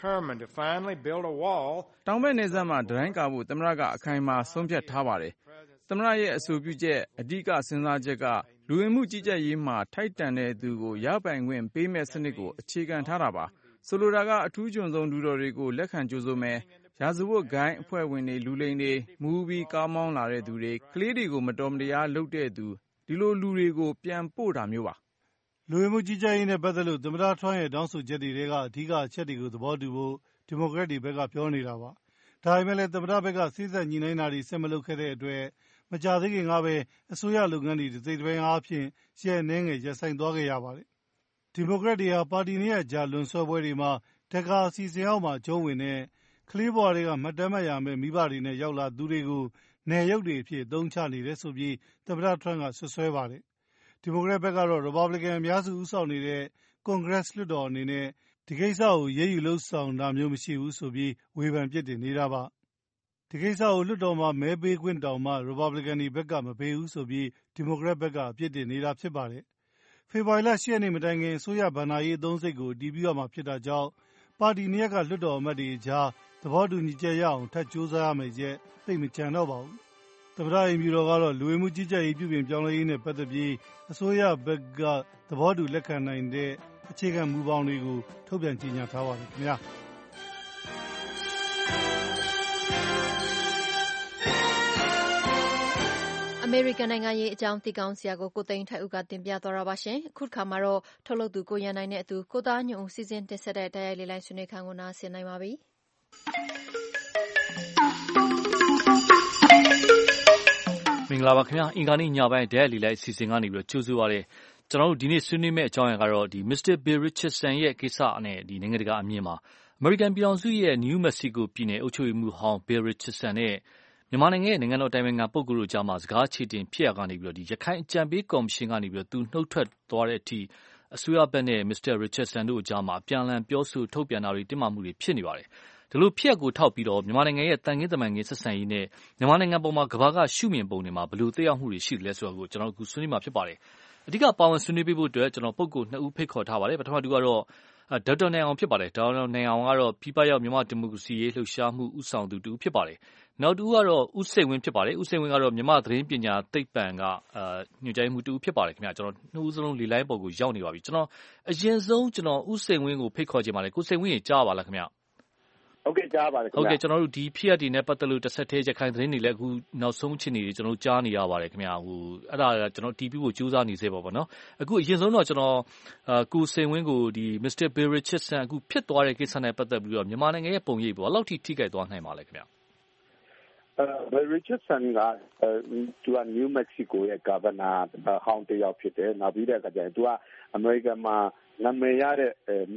Speaker 5: တောင်ဘက်နယ်စပ်မှာတံတိုင်းကာဖို့သမ္မတကအခိုင်အမာဆုံးဖြတ်ထားပါတယ်။သမ္မတရဲ့အဆိုပြုချက်အဓိကစဉ်းစားချက်ကလူဝင်မှုကြီးကြပ်ရေးမှာထိုက်တန်တဲ့သူကိုရပိုင်ခွင့်ပေးမဲ့စနစ်ကိုအခြေခံထားတာပါ။ဆိုလိုတာကအထူးကျွန်ဆုံးလူတော်တွေကိုလက်ခံကြိုဆိုမယ်။ရာဇဝတ်ဂိုဏ်းအဖွဲ့ဝင်တွေလူလိမ်တွေမူးပြီးကားမောင်းလာတဲ့သူတွေကလေးတွေကိုမတော်မတရားလုပ်တဲ့သူဒီလိုလူတွေကိုပြန်ပို့တာမျိုးပါ
Speaker 1: ။လူဝင်မှုကြီးကြပ်ရေးနဲ့ပတ်သက်လို့သမ္မတထရန့်ရဲ့တောင်းဆိုချက်တွေထဲကအဓိကအချက်တွေကိုသဘောတူဖို့ဒီမိုကရက်တွေဘက်ကပြောနေတာပါ။ဒါပေမဲ့လည်းသမ္မတဘက်ကစေ့စပ်ညှိနှိုင်းတာတွေဆက်မလုပ်ခဲ့တဲ့အတွက်မကြာသေးခင်ကပဲအစိုးရလုပ်ငန်းတွေတစ်စိတ်တစ်ပိုင်းအားဖြင့်ရက်အနည်းငယ်ရပ်ဆိုင်းသွားခဲ့ရပါတယ်။ဒီမိုကရက်တွေဟာပါတီနှစ်ရပ်ကြားလွန်ဆွဲပွဲတွေမှာတက္ကရာအစီအစဉ်အောက်မှာအကျုံးဝင်တဲ့ကလေးဘဝတွေကမှတ်တမ်းမှတ်ရမယ့်မိဘတွေနဲ့ရောက်လာသူတွေကိုနယ်ရုပ်တွေအဖြစ်အသုံးချနေတယ်ဆိုပြီးသမ္မတထရန့်ကဆွဆွဲပါတယ်။ဒီမိုကရက်ဘက်ကတော့ Republican အများစုဦးဆောင်နေတဲ့ Congress လွှတ်တော်အနေနဲ့ဒီကိစ္စကိုရေးယူလုပ်ဆောင်တာမျိုးမရှိဘူးဆိုပြီးဝေဖန်ပြစ်တင်နေတာပါ။ဒီကိစ္စကိုလွှတ်တော်မှာမဲပေးခွင့်တောင်မှ Republican တွေဘက်ကမပေးဘူးဆိုပြီးဒီမိုကရက်ဘက်ကအပြစ်တင်နေတာဖြစ်ပါတယ်။ဖေဖော်ဝါရီလ10 ရက်နေ့မတိုင်ခင်အစိုးရဘဏ္ဍာရေးအသုံးစရိတ်ကိုအတည်ပြုရမှာဖြစ်တာကြောင့်ပါတီနှစ်ရပ်ကလွှတ်တော်အမတ်တွေကြားသဘောတူညီချက်ရအောင်ထပ်ကြိုးစားရမယ့်ရက်သိပ်မကျန်တော့ပါဘူး။သမ္မတအိမ်ဖြူတော်ကတော့လူဝင်မှုကြီးကြပ်ရေးပြုပြင်ပြောင်းလဲရေးနဲ့ပတ်သက်ပြီးအစိုးရဘက်ကသဘောတူလက်ခံနိုင်တဲ့အခြေခံမူပေါင်းတွေကိုထုတ်ပြန်ကြေညာထားပါတယ်ခင်ဗျာ
Speaker 2: အမေရိကန်နိုင်ငံရေးအကြောင်းသိကောင်းစရာကိုသိန်းထိုက်ဦးကတင်ပြသွားတာပါရှင်။အခုတစ်ခါမှာတော့ထုတ်လုပ်သူကိုရန်နိုင်နဲ့အတူကိုသားညွန့်ဦးစီစဉ်တင်ဆက်တဲ့တိုက်ရိုက်လေးလိုက်ဆွေးနွေးခန်းကိုနားဆင်နိုင်ပါပြီ။
Speaker 22: မင်္ဂလာပါခင်ဗျာအင်္ဂါနေ့ညပိုင်းတိုက်ရိုက်လေးလိုက်အစီအစဉ်ကနေပြီးတော့ကြိုဆိုပါရစေ။ကျွန်တော်တို့ဒီနေ့ဆွေးနွေးမယ့်အကြောင်းအရာကတော့ဒီ Mr. Bill Richardson ရဲ့ကိစ္စနဲ့ဒီနိုင်ငံတကာအမြင်မှာအမေရိကန်ပြည်ထောင်စုရဲ့ New Mexico ပြည်နယ်အုပ်ချုပ်ရေးမှူးဟောင်း Bill Richardson နဲ့မြန်မာနိုင်ငံရဲ့နိုင်ငံတော်တိုင်ပင်ခံပုဂ္ဂိုလ်တို့ကြားမှာစကားချေတင်ဖြစ်ရကနေပြီးတော့ဒီရခိုင်အကြံပေးကော်မရှင်ကနေပြီးတော့သူနှုတ်ထွက်သွားတဲ့အထိအစိုးရဘက်နဲ့ Mr. Richardson တို့ကြားမှာအပြန်အလှန်ပြောဆိုထုတ်ပြန်တာတွေတင်းမာမှုတွေဖြစ်နေပါတယ်။ဒီလိုဖြစ်ရပ်ကိုထောက်ပြီးတော့မြန်မာနိုင်ငံရဲ့တန်ခင်းတမန်ခင်းဆက်ဆံရေးနဲ့မြန်မာနိုင်ငံပေါ်မှာကမ္ဘာကရှုမြင်ပုံတွေမှာဘယ်လိုသက်ရောက်မှုတွေရှိတယ်လဲဆိုတာကိုကျွန်တော်အခုဆွေးနွေးမှာဖြစ်ပါတယ်။အဓိကပါဝင်ဆွေးနွေးပေးဖို့အတွက်ကျွန်တော်ပုဂ္ဂိုလ်2ဦးဖိတ်ခေါ်ထားပါတယ်။ပထမတူကတော့ဒေါက်တာနိုင်အောင်ဖြစ်ပါတယ်။ဒေါက်တာနိုင်အောင်ကတော့ပြည်ပရောက်မြန်မာဒီမိုကရေစီရေးလှုပ်ရှားမှုဦးဆောင်သူတူဖြစ်ပါတယ်။နောက်တူကတော့ဦးစိန်ဝင်းဖြစ်ပါတယ်။ဦးစိန်ဝင်းကတော့မြန်မာသတင်းပညာသိပ္ပံကညွှန်ကြားရေးမှူးတူဖြစ်ပါတယ်ခင်ဗျာ။ကျွန်တော်နှစ်ဦးစလုံးလေလိုင်းပေါ်ကိုရောက်နေပါပြီ။ကျွန်တော်အရင်ဆုံးကျွန်တော်ဦးစိန်ဝင်းကိုဖိတ်ခေါ်ချင်ပါတယ်။ကိုစိန်ဝင်းရေကြားပါလားခင်ဗျာ။
Speaker 6: ဟုတ်ကဲ့ကြားပါတယ်ခင်ဗျာ။
Speaker 22: ဟုတ်ကဲ့ကျွန်တော်တို့ဒီဖြစ်ရပ်တွေနဲ့ပတ်သက်လို့တစ်ဆက်တည်းရခိုင်သတင်းတွေလည်းအခုနောက်ဆုံးအခြေအနေတွေကျွန်တော်ကြားနေရပါတယ်ခင်ဗျာ။အဲ့ဒါကျွန်တော်တီးပြီးဖို့ကြိုးစားနေစေပါပေါ့နော်။အခုအရင်ဆုံးတော့ကျွန်တော်ကိုစိန်ဝင်းကိုဒီ Mr. Bill Richardson အခုဖြစ်သွားတဲ့ကိစ္စနဲ့ပတ်သက်ပြီးတော့မြန်မာနိုင်ငံရဲ့ပုံရိပ်ဘယ်လောက်ထိထိခိုက်သွားနိုင်ပါလဲခင်ဗျာ။
Speaker 6: Bill Richardson ကသူက New Mexico ရဲ့ Governor ဟောင်းတစ်ယောက်ဖြစ်တယ်။နောက်ပြီးတဲ့အခါကျရင်သူကအမေရိကန်မှာနာမည်ရတဲ့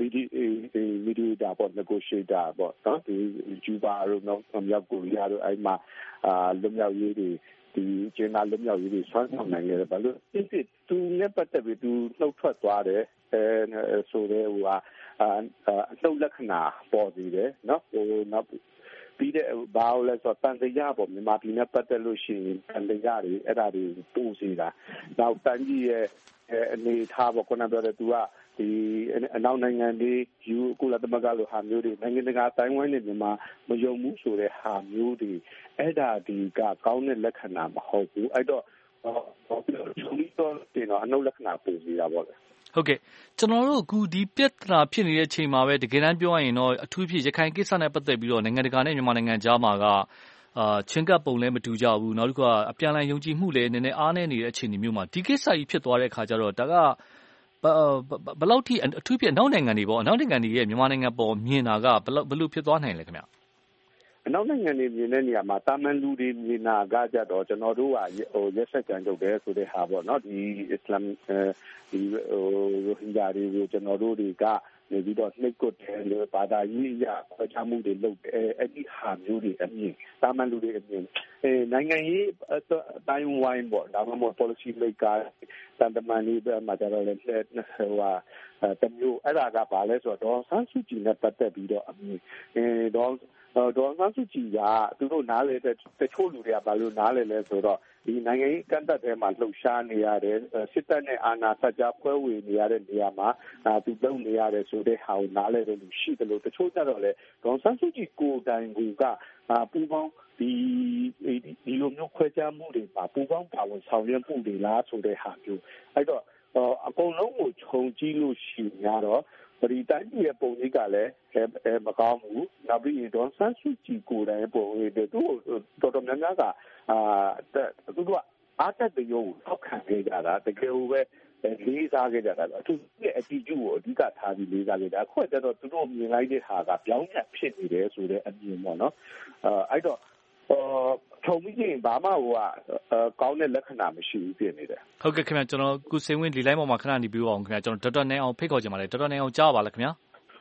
Speaker 6: mediator ပေါ့ negotiator ပေါ့နော်ဒီကျူဘာတို့မြောက်ကိုရီးယားတို့အဲ့မှာလွတ်မြောက်ရေးတွေဒီကျင်းသားလွတ်မြောက်ရေးတွေဆွမ်းဆောင်နိုင်တယ်ဘာလို့ဒီသူနဲ့ပတ်သက်ပြီးသူနှုတ်ထွက်သွားတယ်ဆိုတဲ့ဟိုအနှုတ်လက္ခဏာပေါ်စီတယ်နော်ဟိုနောက်ပြီးတဲ့ဘာလို့လဲဆိုတော့တန်တရားပေါ့မြန်မာပြည်နဲ့ပတ်သက်လို့ရှိရင်တန်တရားတွေအဲ့ဒါတွေပို့စီတာနောက်တန်ကြီးရဲ့အနေထားပေါ့ခုနပြောတဲ့သူကဒီအနောက်နိုင်ငံတွေယူကုလသမဂ္ဂလိုဟာမျိုးတွေနိုင်ငံတကာတိုင်းဝိုင်းနဲ့မြန်မာမယုံဘူးဆိုတဲ့ဟာမျိုးတွေအဲ့ဒါဒီကကောင်းတဲ့လက္ခဏာမဟုတ်ဘူးအဲ့တော့ချုံပြီးတော့တင်တော့အနှုတ်လက္ခဏာပို့စီတာပေါ့လေ
Speaker 22: ဟုတ်ကဲ့ကျွန်တော်တို့အခုဒီပြဿနာဖြစ်နေတဲ့အချိန်မှာပဲတကယ်တမ်းပြောရရင်တော့အထူးဖြစ်ရခိုင်ကိစ္စနဲ့ပတ်သက်ပြီးတော့နိုင်ငံတကာနဲ့မြန်မာနိုင်ငံကြားမှာကချင်းကပ်ပုံလည်းမတူကြဘူးနောက်တစ်ခုကအပြန်အလှန်ယုံကြည်မှုလည်းနည်းနည်းအားနည်းနေတဲ့အခြေအနေမျိုးမှာဒီကိစ္စကြီးဖြစ်သွားတဲ့အခါကျတော့ဒါကဘယ်လောက်ထိအထူးဖြစ်အနောက်နိုင်ငံတွေပေါ့အနောက်နိုင်ငံတွေရဲ့မြန်မာနိုင်ငံပေါ်မြင်တာကဘယ်လိုဖြစ်သွားနိုင်လဲခင်ဗျ
Speaker 6: အနောက်နိုင်ငံတွေမြင်တဲ့နေရာမှာတာမန်လူတွေမြင်တာကကြတော့ကျွန်တော်တို့ကရက်ဆက်ကြံကြုတ်တယ်ဆိုတဲ့ဟာပေါ့နော်ဒီအစ္စလာမ်ဒီရိုဟင်ဂျာတွေကိုကျွန်တော်တို့တွေကနေပြီးတော့နှိပ်ကွပ်တယ်လို့ဘာသာရေးအရခွဲခြားမှုတွေလုပ်တယ်အဲ့ဒီဟာမျိုးတွေအမြင်တာမန်လူတွေအမြင်နိုင်ငံရေးတိုင်းဝိုင်းပေါ့ဒါမှမဟုတ် policy maker တန်တမန်တွေမှာကြတော့လည်းဟိုတမျိုးအဲ့ဒါကဘာလဲဆိုတော့ဆန်းစုကြည်နဲ့ပတ်သက်ပြီးတော့အမြင်ဒေါ်ဆန်းစုကြည်ကသူတို့နားလေတဲ့တချို့လူတွေကဘာလို့နားလေလဲဆိုတော့ဒီနိုင်ငံရေးကန့်သက်ထဲမှာလှုပ်ရှားနေရတယ်စစ်တပ်နဲ့အာဏာဆက်ကြားပွဲဝင်နေရတဲ့နေရာမှာသူလုံနေရတယ်ဆိုတဲ့ဟာကိုနားလေတဲ့လူရှိတယ်လို့တချို့ကြတော့လေဒေါ်ဆန်းစုကြည်ကိုယ်တိုင်ကပူပေါင်းဒီလိုမျိုးခွဲခြားမှုတွေပါပူပေါင်းပါဝင်ဆောင်ရွက်မှုတွေလားဆိုတဲ့ဟာမျိုးအဲ့တော့အကုန်လုံးကိုခြုံကြည့်လို့ရှိရင်တော့ဒီတိုင်းပြည်ရဲ့ပုံရိပ်ကလည်းမကောင်းဘူးနောက်ပြီးဒေါ်ဆန်းစုကြည်ကိုယ်တိုင်ပုံရိပ်တွေသူ့တော်တော်များများကသူတို့ကအားတက်တဲ့ရုံကိုထောက်ခံခဲ့ကြတာတကယ်ပဲလေးစားခဲ့ကြတာအထူးရဲ့ attitude ကိုအဓိကထားပြီးလေးစားခဲ့တာအခုကျတော့သူတို့မြင်လိုက်တဲ့ဟာကပြောင်းပြန်ဖြစ်နေတယ်ဆိုတဲ့အမြင်ပေါ့နော်အဲ့တော့ထုံပြီးရင်ဘာမှကောင်းတဲ့လက္ခဏာမရှိဘူးဖြစ်နေတယ်
Speaker 22: ဟုတ်ကဲ့ခင်ဗျကျွန်တော်ကုစိန်ဝင်းဒီလိုင်းပေါ်မှာခဏနေပြီးအောင်ခင်ဗျကျွန်တော်ဒေါက်တာနိုင်အောင်ဖိတ်ခေါ်ချင်ပါတယ်ဒေါက်တာနိုင်အောင်ကြားပါလားခင်ဗျ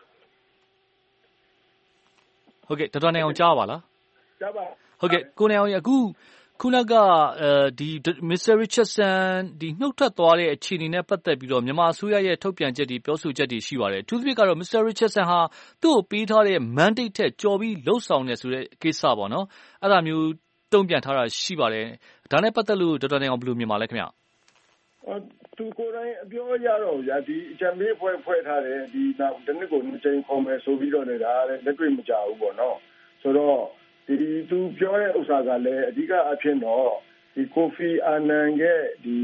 Speaker 22: ဟုတ်ကဲ့ဒေါက်တာနိုင်အောင်ကြားပါလား
Speaker 6: ကြားပါ
Speaker 22: ဟုတ်ကဲ့ကိုနိုင်အောင်အခုခုနကဒီ Mr. Richardson ဒီနှုတ်ထွက်သွားတဲ့အခြေအနေနဲ့ပတ်သက်ပြီးတော့မြန်မာအစိုးရရဲ့ထုတ်ပြန်ချက်တွေပြောဆိုချက်တွေရှိပါတယ်အထူးသဖြင့်ကတော့ Mr. Richardson ဟာသူ့ကိုပေးထားတဲ့ mandate ထက်ကျော်ပြီးလှုပ်ဆောင်နေဆိုတဲ့ကိစ္စပေါ့နော်အဲ့ဒါမျိုးတုံ့ပြန်ထားတာရှိပါတယ်ဒါနဲ့ပတ်သက်လို့ဒေါက်တာနိုင်အောင်ဘယ်လိုမြင်ပါလဲခင်ဗျ
Speaker 6: သူကိုယ်တိုင်အပြောရတော့ဗျာဒီအကြံပေးဖွဲ့ထားတယ်ဒီနောက်တစ်နှစ်ကို2ချိန်ခေါ်မယ်ဆိုပြီးတော့လည်းဒါလည်းလက်တွေ့မကြဘူးပေါ့နော်ဆိုတော့ဒီသူပြောတဲ့ဥစ္စာကလည်းအဓိကအဖြစ်တော့
Speaker 7: ကိုဖီအာနန်ရဲ့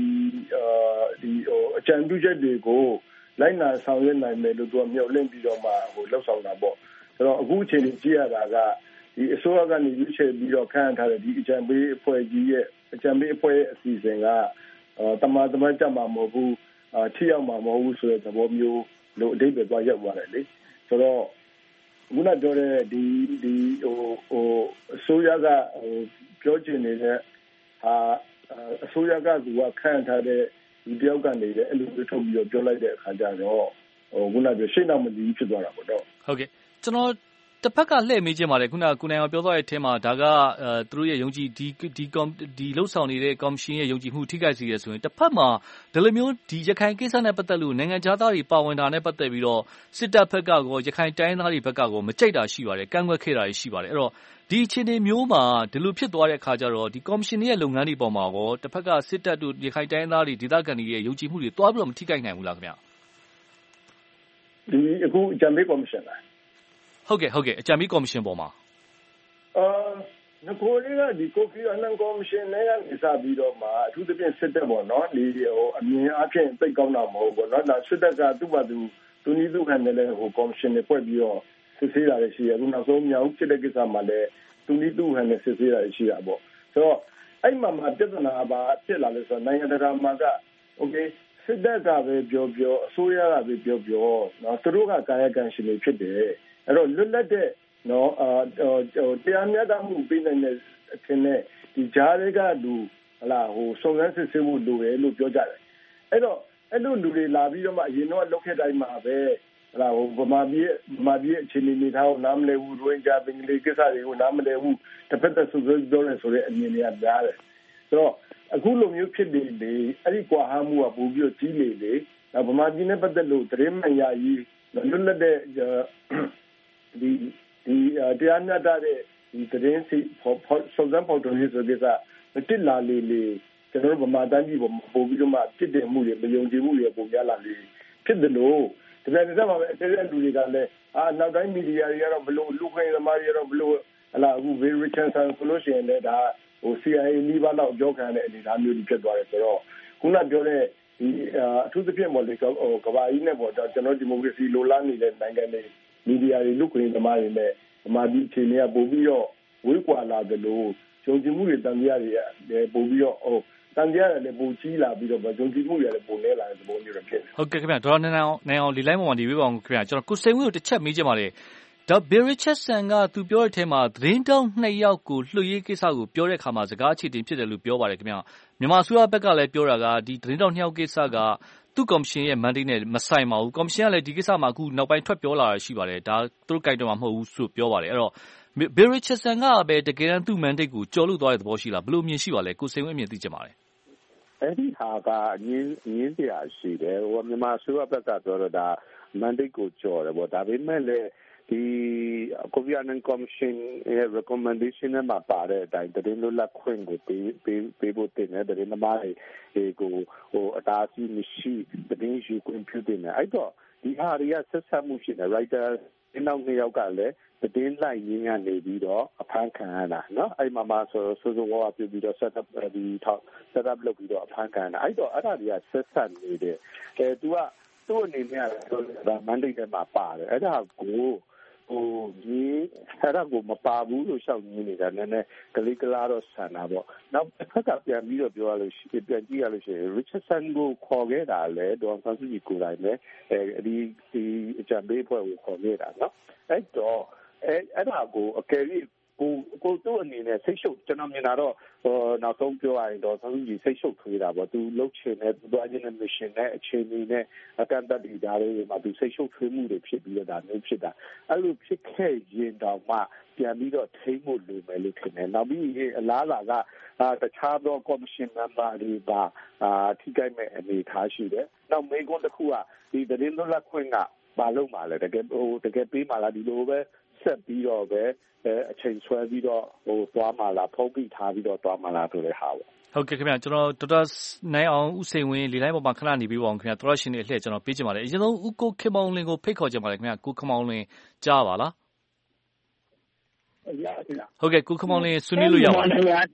Speaker 7: အကြံပြုချက်တွေကိုလိုက်နာဆောင်ရွက်နိုင်မယ်လို့သူကမျှော်လင့်ပြီးတော့မှလှုပ်ဆောင်တာပေါ့ဆိုတော့အခုအချိန်ကြီးကြည့်ရတာကဒီအစိုးရကနေရွေးချယ်ပြီးတော့ခန့်ထားတဲ့ဒီအကြံပေးအဖွဲ့ကြီးရဲ့အကြံပေးအဖွဲ့ရဲ့အစီအစဉ်ကတမန်ကြမှာမဟုတ်ဘူးထိရောက်မှာမဟုတ်ဘူးဆိုတဲ့သဘောမျိုးလို့အဓိပ္ပာယ်သွားရောက်သွားတယ်လေဆိုတော့ခုနပြောတဲ့ဒီအစိုးရကပြောချင်နေတဲ့အစိုးရကသူကခန့်ထားတဲ့ဒီတယောက်ကနေလည်းအဲ့လိုထုတ်ပြီးတော့ပြောလိုက်တဲ့အခါကျတော့ခုနပြောရှင်းတော့မသိဖြစ်သွားတာပေါ့တော့
Speaker 22: ဟုတ်ကဲ့ကျွန်တော်တစ်ဖက်ကလှည့်မေးခြင်းပါတယ်ခုနကကိုနိုင်အောင်ပြောသွားတဲ့အထက်မှာဒါကသူတို့ရဲ့ယုံကြည်ဒီလှုပ်ဆောင်နေတဲ့ကော်မရှင်ရဲ့ယုံကြည်မှုထိခိုက်စေရဆိုရင်တစ်ဖက်မှာဒီလိုမျိုးဒီရခိုင်ကိစ္စနဲ့ပတ်သက်လို့နိုင်ငံခြားသားတွေပါဝင်တာနဲ့ပတ်သက်ပြီးတော့စစ်တပ်ဘက်ကကောရခိုင်တိုင်းသားတွေဘက်ကကောမကြိုက်တာရှိပါတယ်ကန့်ကွက်ခဲ့တာရှိပါတယ်အဲ့တော့ဒီအခြေအနေမျိုးမှာဒီလိုဖြစ်သွားတဲ့အခါကျတော့ဒီကော်မရှင်ရဲ့လုပ်ငန်းတွေပေါ်မှာကောတစ်ဖက်ကစစ်တပ်တို့ရခိုင်တိုင်းသားတွေဒေသခံတွေရဲ့ယုံကြည်မှုတွေတွားပြီးတော့မထိခိုက်နိုင်ဘူးလားခင်ဗျ
Speaker 7: ဒီအခုအကြံပေးကော်မရှင်လား
Speaker 22: ဟုတ်ကဲ့အကြံပေးကော်မရှင်ပေါ်မှာ
Speaker 7: ငကိုလေးကဒီကိုဖီအာနန်ကော်မရှင်နဲ့ကနေစပြီးတော့မှအထူးသဖြင့်စစ်တပ်ပေါ့နော်ဒီအမြင်အဖြစ်သိကောင်းတာမဟုတ်ဘူးเนาะဒါစစ်တပ်ကသူ့ဘာသူနီးသူခံတယ်လေကော်မရှင်တွေဖွဲ့ပြီးတော့စစ်ဆေးတာလည်းရှိတယ်အခုနောက်ဆုံးမြောက်ဖြစ်တဲ့ကိစ္စမှာလည်းသူနီးသူခံနဲ့စစ်ဆေးတာရှိတာပေါ့ဆိုတော့အဲ့မှာပြဿနာပါဖြစ်လာလို့ဆိုတော့နိုင်ငံတကာမှာကโอเคစစ်တပ်ကပဲပြောအစိုးရကပဲပြောเนาะသူတို့ကကာယကံရှင်တွေဖြစ်တယ်အဲ့တော့လွတ်လပ်တဲ့နော်တရားမျှတမှုပေးနိုင်တဲ့အထင်နဲ့ဒီကြားတွေကလူဟလာစုံစမ်းစစ်ဆေးမှုလိုတယ်လို့ပြောကြတယ်အဲ့တော့အဲ့လိုလူတွေလာပြီးတော့မှအရင်တော့လောက်ခဲ့တိုင်းမှာပဲဟလာဗမာပြည်အခြေအနေတွေထားကိုနားမလည်ဘူးရိုဟင်ဂျာဘင်္ဂလီကိစ္စတွေကိုနားမလည်ဘူးတစ်ဖက်သက်ဆွဆွပြောနေဆိုတဲ့အမြင်တွေကများတယ်ဆိုတော့အခုလိုမျိုးဖြစ်နေလေအဲ့ဒီကွာဟမှုကပို့ပြီးကြီးနေလေဗမာပြည်နဲ့ပတ်သက်လို့သတင်းမှန်ရရေးလွတ်လပ်တဲ့ဒီတရားမျှတတဲ့ဒီသတင်းစီစုံစမ်းဖော်ထုတ်ရေးဆိုတဲ့ကမတစ်လာလေကျွန်တော်တို့ဗမာတိုင်းပြည်ပေါ်မှာပို့ပြီးတော့မှဖြစ်တဲ့မှုတွေမယုံကြည်မှုတွေပုံပြလာလေဖြစ်တယ်လို့ဒီနေ့မှာပဲအဲ့ဒီလူတွေကလည်းနောက်တိုင်းမီဒီယာတွေကတော့ဘလို့လူခွင့်သမားတွေကတော့ဘလို့ဟလာအခု Bill Richardson ဆိုလို့ရှိရင်လည်းဒါCIA နီးပါးတော့ကြောက်ခံတဲ့အနေအထားမျိုးတွေဖြစ်သွားတယ်ဆိုတော့ခုနပြောတဲ့ဒီအထူးသဖြင့်ပေါ့လေကဘာကြီးနဲ့ပေါ့ကျွန်တော်ဒီမိုကရေစီလိုလားနေတဲ့နိုင်ငံတွေမီဒီယာတွေလူခွင့်သမားတွေနဲ့ဗမာပြည်အခြေအနေကပို့ပြီးတော့ဝေးကွာလာတယ်လို့ယုံကြည်မှုတွေတန်တရားတွေပို့ပြီးတော့တန်တရားတွေလည်းပိုကြီးလာပြီးတော့ယုံကြည်မှုတွေလည်းပိုနေလာတဲ့သဘောမျိုးတွေဖြစ်တယ်
Speaker 22: ဟုတ်ကဲ့ခင်ဗျဒေါ်နိုင်အောင်ဒီလိုင်းပေါ်မှာဒီဝေးပါအောင်ခင်ဗျကျွန်တော်ကိုစိန်ဝင်းကိုတစ်ချက်မေးချင်ပါတယ်ဒါ Bill Richardson ကသူပြောတဲ့အထဲမှာသတင်းတောက်2ယောက်ကိုလွှတ်ရေးကိစ္စကိုပြောတဲ့အခါမှာစကားအခြေတင်ဖြစ်တယ်လို့ပြောပါတယ်ခင်ဗျမြန်မာအစိုးရဘက်ကလည်းပြောတာကဒီသတင်းတောက်2ယောက်ကိစ္စကသူ့ကော်မရှင်ရဲ့ mandate နဲ့မဆိုင်ပါဘူးကော်မရှင်ကလည်းဒီကိစ္စမှာအခုနောက်ပိုင်းထွက်ပြောလာတာရှိပါတယ်ဒါသူတို့ကြိုက်တော့မှာမဟုတ်ဘူးဆိုပြောပါတယ်အဲ့တော့ Bill Richardson ကပဲတကယ်တမ်းသူ့ mandate ကိုကျော်လွတ်သွားတဲ့သဘောရှိလားဘယ်လိုမြင်ရှိပါလဲကိုစိန်ဝင်းအမြင်သိချင်ပါတယ်
Speaker 6: အဲ့ဒီဟာကငင်းစရာရှိတယ်မြန်မာအစိုးရဘက်ကပြောတော့ဒါ mandate ကိုကျော်တယ်ပေါ့ဒါပေမဲ့လည်းဒီကိုဗီအာနန်ကော်မရှင်ရဲ့ recommendation နဲ့မှာပါတဲ့အတိုင်းသတင်းလွတ်လပ်ခွင့်ကိုပေးဖို့တင်တယ်သတင်းသမားတွေကိုအတားအဆီးမရှိသတင်းယူခွင့်ပြုတင်တယ်အဲ့တော့ဒီဟာတွေကဆက်ဆက်မှုဖြစ်တယ် writer နောက်2ယောက်ကလည်းသတင်းလိုက်ရင်းကနေပြီးတော့အဖမ်းခံရတာเนาะအဲ့မှာဆိုဝါပြပြီးတော့ set up လုပ်ပြီးတော့အဖမ်းခံရတာအဲ့တော့အဲ့ဒါတွေကဆက်ဆက်နေတယ်သူကသူ့အနေနဲ့က mandate ထဲမှာပါတယ်အဲ့ဒါကိုအဲ့ဒါကိုမပါဘူးလို့ရှောက်နေနေတာနည်းနည်းကလေးကလားတော့ဆန်တာပေါ့နောက်တစ်ခါပြန်ပြီးတော့ပြောရလို့ပြန်ကြည့်ရလို့ရှိရင် Richardson ကိုခေါ်ခဲ့တာလေဒေါ်ဆန်းစုကြည်ကိုယ်တိုင်ပဲဒီအကြံပေးအဖွဲ့ကိုခေါ်ခဲ့တာเนาะအဲ့တော့အဲ့ဒါကိုအကယ်၍ကိုတို့အနေနဲ့စိတ်ရှုပ်ကျွန်တော်မြင်တာတော့နောက်ဆုံးပြောရရင်တော့သူကြီးစိတ်ရှုပ်ထွေးတာပေါ့သူလှုပ်ချင်တဲ့သူအချင်းနဲ့ mission နဲ့အခြေအနေနဲ့အကန့်အသတ်တွေဒါတွေမှာသူစိတ်ရှုပ်ထွေးမှုတွေဖြစ်ပြီးတော့ဒါမျိုးဖြစ်တာအဲ့လိုဖြစ်ခဲ့ရင်တော့မှပြန်ပြီးတော့ထိမ့်ဖို့လိုမယ်လို့ထင်တယ်နောက်ပြီးအလားလာကတခြားသော commission member တွေပါထိခိုက်မဲ့အနေထားရှိတယ်နောက်မေးခွန်းတစ်ခုကဒီသတင်းလွတ်လပ်ခွင့်ကဘာလို့မှလဲတကယ်ပေးမှလားဒီလိုပဲဆက်ပြီးတော့ပဲအချိန်ဆွဲပြီးတော့သွားမှလားဖုံးပြီးထားပြီးတော့သွားမှလားဆိုတဲ့ဟာပေါ့
Speaker 22: ဟုတ်ကဲ့ခင်ဗျကျွန်တော်ဒေါက်တာနိုင်အောင်ဦးစိန်ဝင်းလေလိုင်းပေါ်မှာခဏနေပြီးပါအောင်ခင်ဗျတော်တော်ရှင်နေအလှည့်ကျွန်တော်ပေးချင်ပါတယ်အရင်ဆုံးဦးကိုခင်မောင်လင်းကိုဖိတ်ခေါ်ချင်ပါတယ်ခင်ဗျကိုခင်မောင်လင်းကြားပါလားဟုတ်ကဲ့ကိုခင်မောင်လင်းဆွေးနွေးလို့ရပါတယ်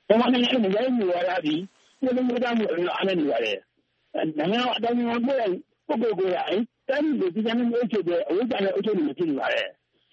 Speaker 8: မြန်မာနိုင်ငံရဲ့နိုင်ငံရေးဝါဒသည်ပြည်သူ့မျိုးသားမှုအများအားနဲ့နေပါတယ်နိုင်ငံတော်အတိုင်းအမြကိုယ်ကိုတိုင်းပြည်ပြည်သူမျိုးချုပ်တဲ့အဝိဇ္ဇာနဲ့အုပ်ချုပ်နေဖြစ်နေပါတယ်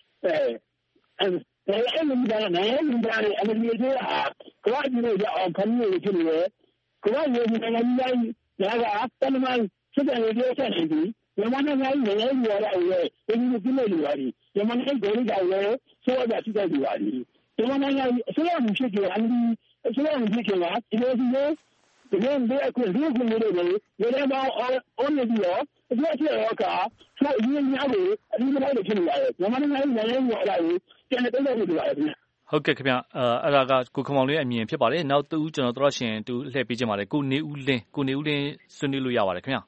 Speaker 8: နိုင်ငံရေးနိုင်ငံရဲ့အမေရိကန်ကကမ္ဘာ့ပြည်ရဲ့အောင်ခံနေဖြစ်နေတယ်ကမ္ဘာ့ရဲ့နိုင်ငံကြီးညာကတမန်စစ်တဲ့ရေချက်နေပြီးမြန်မာနိုင်ငံရဲ့နိုင်ငံရေးဝါဒရဲ့ဒီလိုပြနေလို့ရတယ်မြန်မာနိုင်ငံဒေသကလည်းဆိုရတာရှိတယ်လို့ရတယ်မြန်မာနိုင်ငံအစိုးရမှုဖြစ်ကြတယ်အစိုးရမှုဖြစ်ကြတာဒီလိုဒီနေ့အခုဒီကုနေတယ်ရေရမောင်းအောင်နေပြီးတော့ဒီအချက်ရောကဆိုအရင်များကိုအရင်ကတည်းကဖြစ်နေရတယ်မြန်မာနိုင်ငံရဲ့နိုင်ငံရေးဝါဒကိုပြန်တက်လို့ရတယ်
Speaker 22: ဟုတ်ကဲ့ခင်ဗျအဲ့ဒါကကိုခင်မောင်လေးအမြင်ဖြစ်ပါတယ်နောက်တူကျွန်တော်တို့ရှင်တူလှည့်ပေးချင်ပါတယ်ကိုနေဦးလင်းဆွေးနွေးလို့ရပါတယ်ခင်ဗျ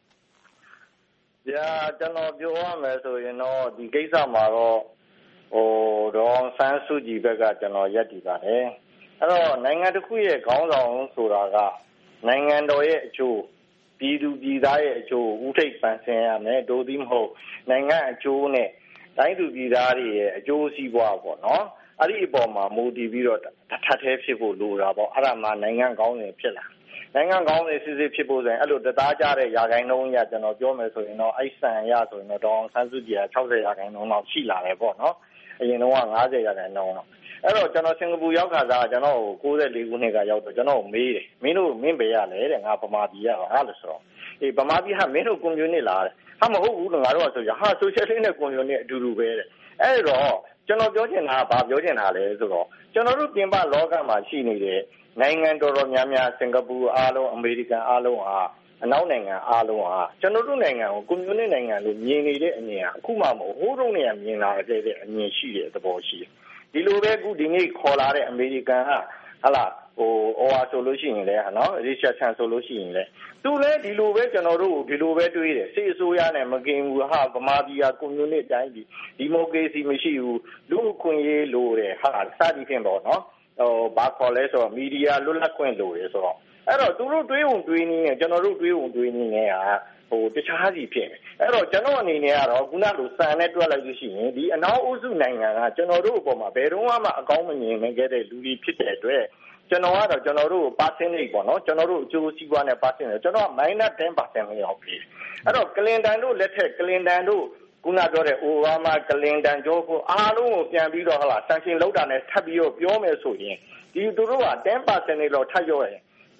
Speaker 9: ကျွန်တော်ပြောရမယ်ဆိုရင်တော့ဒီကိစ္စမှာတော့ဒေါ်ဆန်းစုကြည်ဘက်ကကျွန်တော်ရက်တည်ပါတယ်အဲ့တော့နိုင်ငံတစ်ခုရဲ့ခေါင်းဆောင်ဆိုတာကနိုင်ငံတော်ရဲ့အကျိုးပြည်သူပြည်သားရဲ့အကျိုးဥထိပ်ပန်ဆင်ရမယ်ဒို့သည်မဟုတ်နိုင်ငံအကျိုးနဲ့တိုင်းသူပြည်သားတွေရဲ့အကျိုးစီးပွားပေါ့နော်အဲ့ဒီအပေါ်မှာမူတည်ပြီးတော့ထပ်ထဲဖြစ်ဖို့လိုတာပေါ့အဲ့ဒါမှနိုင်ငံကောင်းတယ်ဖြစ်လာနိုင်ငံကောင်းတယ်စစ်စစ်ဖြစ်ဖို့ဆိုရင်အဲ့လိုတသားကြတဲ့ရာခိုင်နှုန်းကြီးကျွန်တော်ပြောမယ်ဆိုရင်တော့အဲ့ဆန်ရဆိုရင်တော့ဒေါအောင်ဆန်းစုကြည်က60%လောက်ရှိလာတယ်ပေါ့နော်အရင်တော့50%လောက်အဲ့တော့ကျွန်တော်စင်ကာပူရောက်ခါစားကျွန်တော်94ခုနှစ်ကရောက်တော့ကျွန်တော်မေးတယ်မင်းတို့မင်းပဲရလဲတဲ့ငါဗမာပြည်ရဟာလို့ဆိုတော့ဗမာပြည်ဟာမင်းတို့ကွန်မြူနစ်လားတဲ့ဟာမဟုတ်ဘူးလို့ငါတို့ကဆိုကြဟာဆိုရှယ်လစ်နဲ့ကွန်မြူနစ်အတူတူပဲတဲ့အဲ့တော့ကျွန်တော်ပြောချင်တာကဘာပြောချင်တာလဲဆိုတော့ကျွန်တော်တို့ပြင်ပလောကမှာရှိနေတဲ့နိုင်ငံတော်တော်များများစင်ကာပူအားလုံးအမေရိကန်အားလုံးဟာအနောက်နိုင်ငံအားလုံးဟာကျွန်တော်တို့နိုင်ငံကိုကွန်မြူနစ်နိုင်ငံလို့မြင်နေတဲ့အမြင်ဟာအခုမှမဟုတ်ဟိုးတုန်းကမြင်လာတဲ့အမြင်ရှိတဲ့သဘောရှိတယ်ဒီလိုပဲအခုဒီနေ့ခေါ်လာတဲ့အမေရိကန်ကဟလာဆိုလို့ရှိရင်လည်းနော်ရီချက်ဆန်ဆိုလို့ရှိရင်လည်းသူလည်းဒီလိုပဲကျွန်တော်တို့ဒီလိုပဲတွေးတယ်စစ်အစိုးရနဲ့မကင်ဘူးဟာဗမာပြည်ကကွန်မြူနစ်တိုင်းပြည်ဒီမိုကရေစီမရှိဘူးလူ့အခွင့်အရေးလိုတယ်ဟာစသည်ဖြင့်ပေါ့နော်ဘာခေါ်လဲဆိုတော့မီဒီယာလွတ်လပ်ခွင့်လိုတယ်ဆိုတော့အဲ့တော့သူတို့တွေးတွေးနည်းနဲ့ကျွန်တော်တို့တွေးတွေးနည်းနဲ့တခြားစီဖြစ်အဲ့တော့ကျွန်တော်အနေနဲ့ကတော့ခုနလိုစံနဲ့တွက်လိုက်လို့ရှိရင်ဒီအနောက်အုပ်စုနိုင်ငံကကျွန်တော်တို့အပေါ်မှာဘယ်တော့မှအကောင်းမမြင်နိုင်ခဲ့တဲ့လူတွေဖြစ်တဲ့အတွက်ကျွန်တော်ကတော့ကျွန်တော်တို့ percentage ပေါ့နော်ကျွန်တော်တို့အကျိုးစီးပွားနဲ့ percentage ကျွန်တော်က -10% လောက်ပြီအဲ့တော့ကလင်တန်တို့လက်ထက်ကလင်တန်တို့ခုနပြောတဲ့အိုဘားမားကလင်တန်ဂျိုးကိုအားလုံးကိုပြန်ပြီးတော့ဆန်ရှင်လောက်တာနဲ့ထပ်ပြီးတော့ပြောမယ်ဆိုရင်ဒီသူတို့က 10% လောက်ထပ်ရောရင်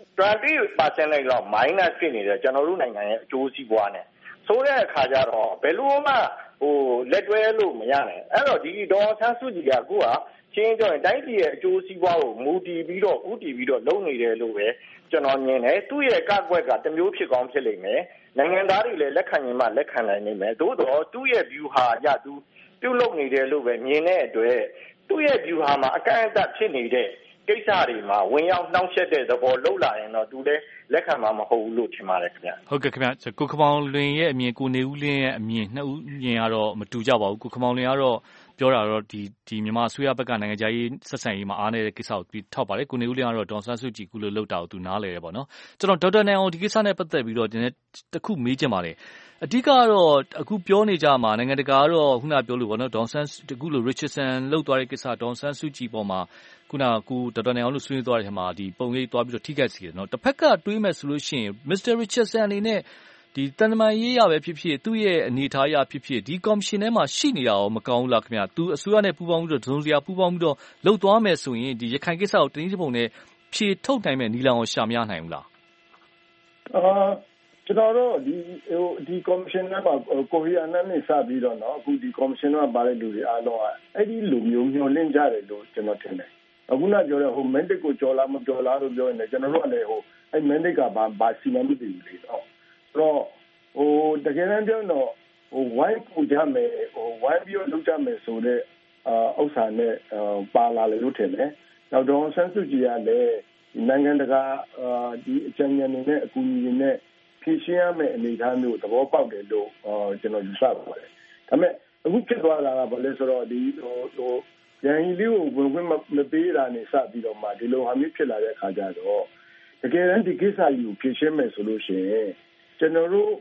Speaker 9: 20% လောက် minus ဖြစ်နေတယ်ကျွန်တော်တို့နိုင်ငံရဲ့အကျိုးစီးပွားနဲ့ဆိုတဲ့အခါကျတော့ဘယ်လိုမှလက်တွဲလို့မရနိုင်အဲ့တော့ဒီဒေါ်ဆန်းစုကြည်ကအခုကချင်းကြောင့်တိုင်းပြည်ရဲ့အကျိုးစီးပွားကိုမူတည်ပြီးတော့ဥတည်ပြီးတော့လုပ်နေတယ်လို့ပဲကျွန်တော်မြင်တယ်သူ့ရဲ့ကကွက်ကတမျိုးဖြစ်ကောင်းဖြစ်လိမ့်မယ်နိုင်ငံသားတွေလည်းလက်ခံရင်မှလက်ခံနိုင်နိုင်မယ်သို့တော့သူ့ရဲ့ view ဟာသူပြုလုပ်နေတယ်လို့ပဲမြင်တဲ့အတွက်သူ့ရဲ့ view ဟာမှာအကန့်အသတ်ဖြစ်နေတဲ့ကိစ္စတွေမှာဝင်ရောက်နှောင့်ယှက်တဲ့သဘောလှုပ်လာရင်တော့သူလည်းလက်ခံမှာမဟုတ်ဘူးလို့ထင်ပါတယ်ခင်ဗျ
Speaker 22: ဟုတ်ကဲ့ခင်ဗျကိုခမောင်လွင်ရဲ့အမြင်ကိုနေဦးလင်းရဲ့အမြင်နှစ်ဦးမြင်ကတော့မတူကြပါဘူးကိုခမောင်လွင်ကတော့ပြောတာတော့ဒီမြန်မာအစိုးရဘက်ကနိုင်ငံခြားရေးဆက်ဆံရေးမှာအားနေတဲ့ကိစ္စကိုပြီးထောက်ပါတယ်ကိုနေဦးလင်းကတော့ဒေါ်ဆန်းစုကြည်ကုလို့လောက်တာကိုသူနားလဲတယ်ပေါ့နော်ကျွန်တော်ဒေါက်တာနိုင်အောင်ဒီကိစ္စနဲ့ပတ်သက်ပြီးတော့ဒီနေ့တခုမေးချင်ပါတယ်အဓိကတော့အခုပြောနေကြမှာနိုင်ငံတကာကတော့ခုနပြောလို့ပေါ့နော်ဒေါ်ဆန်းတကူလို့ Richardson လောက်သွားတဲ့ကိစ္စဒေါ်ဆန်းစုကြည်ပေါ်မှာခုနကဒေါက်တာနိုင်အောင်လို့ဆွေးနွေးသွားတဲ့ထဲမှာဒီပုံရိပ်သွားပြီးတော့ထိခိုက်စေတယ်နော်တစ်ဖက်ကတွေးမဲ့ဆိုလို့ရှိရင် Mr. Richardson အနေနဲ့ဒီတန်တမာရေးရပဲဖြစ်ဖြစ်သူ့ရဲ့အနေထားရဖြစ်ဖြစ်ဒီကော်မရှင်ထဲမှာရှိနေတာရောမကောင်းဘူးလားခင်ဗျာသူအစိုးရနဲ့ပူးပေါင်းပြီးတော့ဒုံစရာပူးပေါင်းပြီးတော့လှုပ်သွားမယ်ဆိုရင်ဒီရခိုင်ကိစ္စကိုတင်းကြီးပုံနဲ့ဖြေထုတ်နိုင်မဲ့နီလန်ကိုရှာမရနိုင်ဘူးလား
Speaker 7: ကျွန်တော်တို့ဒီကော်မရှင်ထဲမှာကိုဖီအာနန်နဲ့စပြီးတော့နော်အခုဒီကော်မရှင်ကပါတဲ့လူတွေအားလုံးကအဲ့ဒီလူမျိုးညှို့လင့်ကြတယ်လို့ကျွန်တော်ထင်တယ်အခုနပြောတဲ့mandate ကိုကြော်လားမကြော်လားလို့ပြောနေတယ်ကျွန်တော်တို့ကလည်းအဲ့ mandate ကဘာစီမံမှုတည်လေတော့တကယ်တမ်းပြောတော့ဝိုင်းပူကြမယ်ဝိုင်းပြီးလုပ်ကြမယ်ဆိုတဲ့ဥစ္စာနဲ့ပါလာလေလို့ထင်တယ်နောက်တော့ဆန်းစုကြည်ကလည်းနိုင်ငံတကာဒီအကြံဉာဏ်တွေနဲ့အကူအညီတွေနဲ့ဖြည့်ရှင်းရမယ့်အနေအထားမျိုးသဘောပေါက်တယ်လို့ကျွန်တော်ယူဆပါတယ်ဒါပေမဲ့အခုဖြစ်သွားတာကဘာလဲဆိုတော့ဒီရန်ကြီးလေးကိုဝင်ခွင့်မပေးတာနဲ့စပြီးတော့မှဒီလိုဟာမျိုးဖြစ်လာတဲ့အခါကျတော့တကယ်တမ်းဒီကိစ္စကြီးကိုဖြည့်ရှင်းမယ်ဆိုလို့ရှိရင်ကျွန်တော်တို့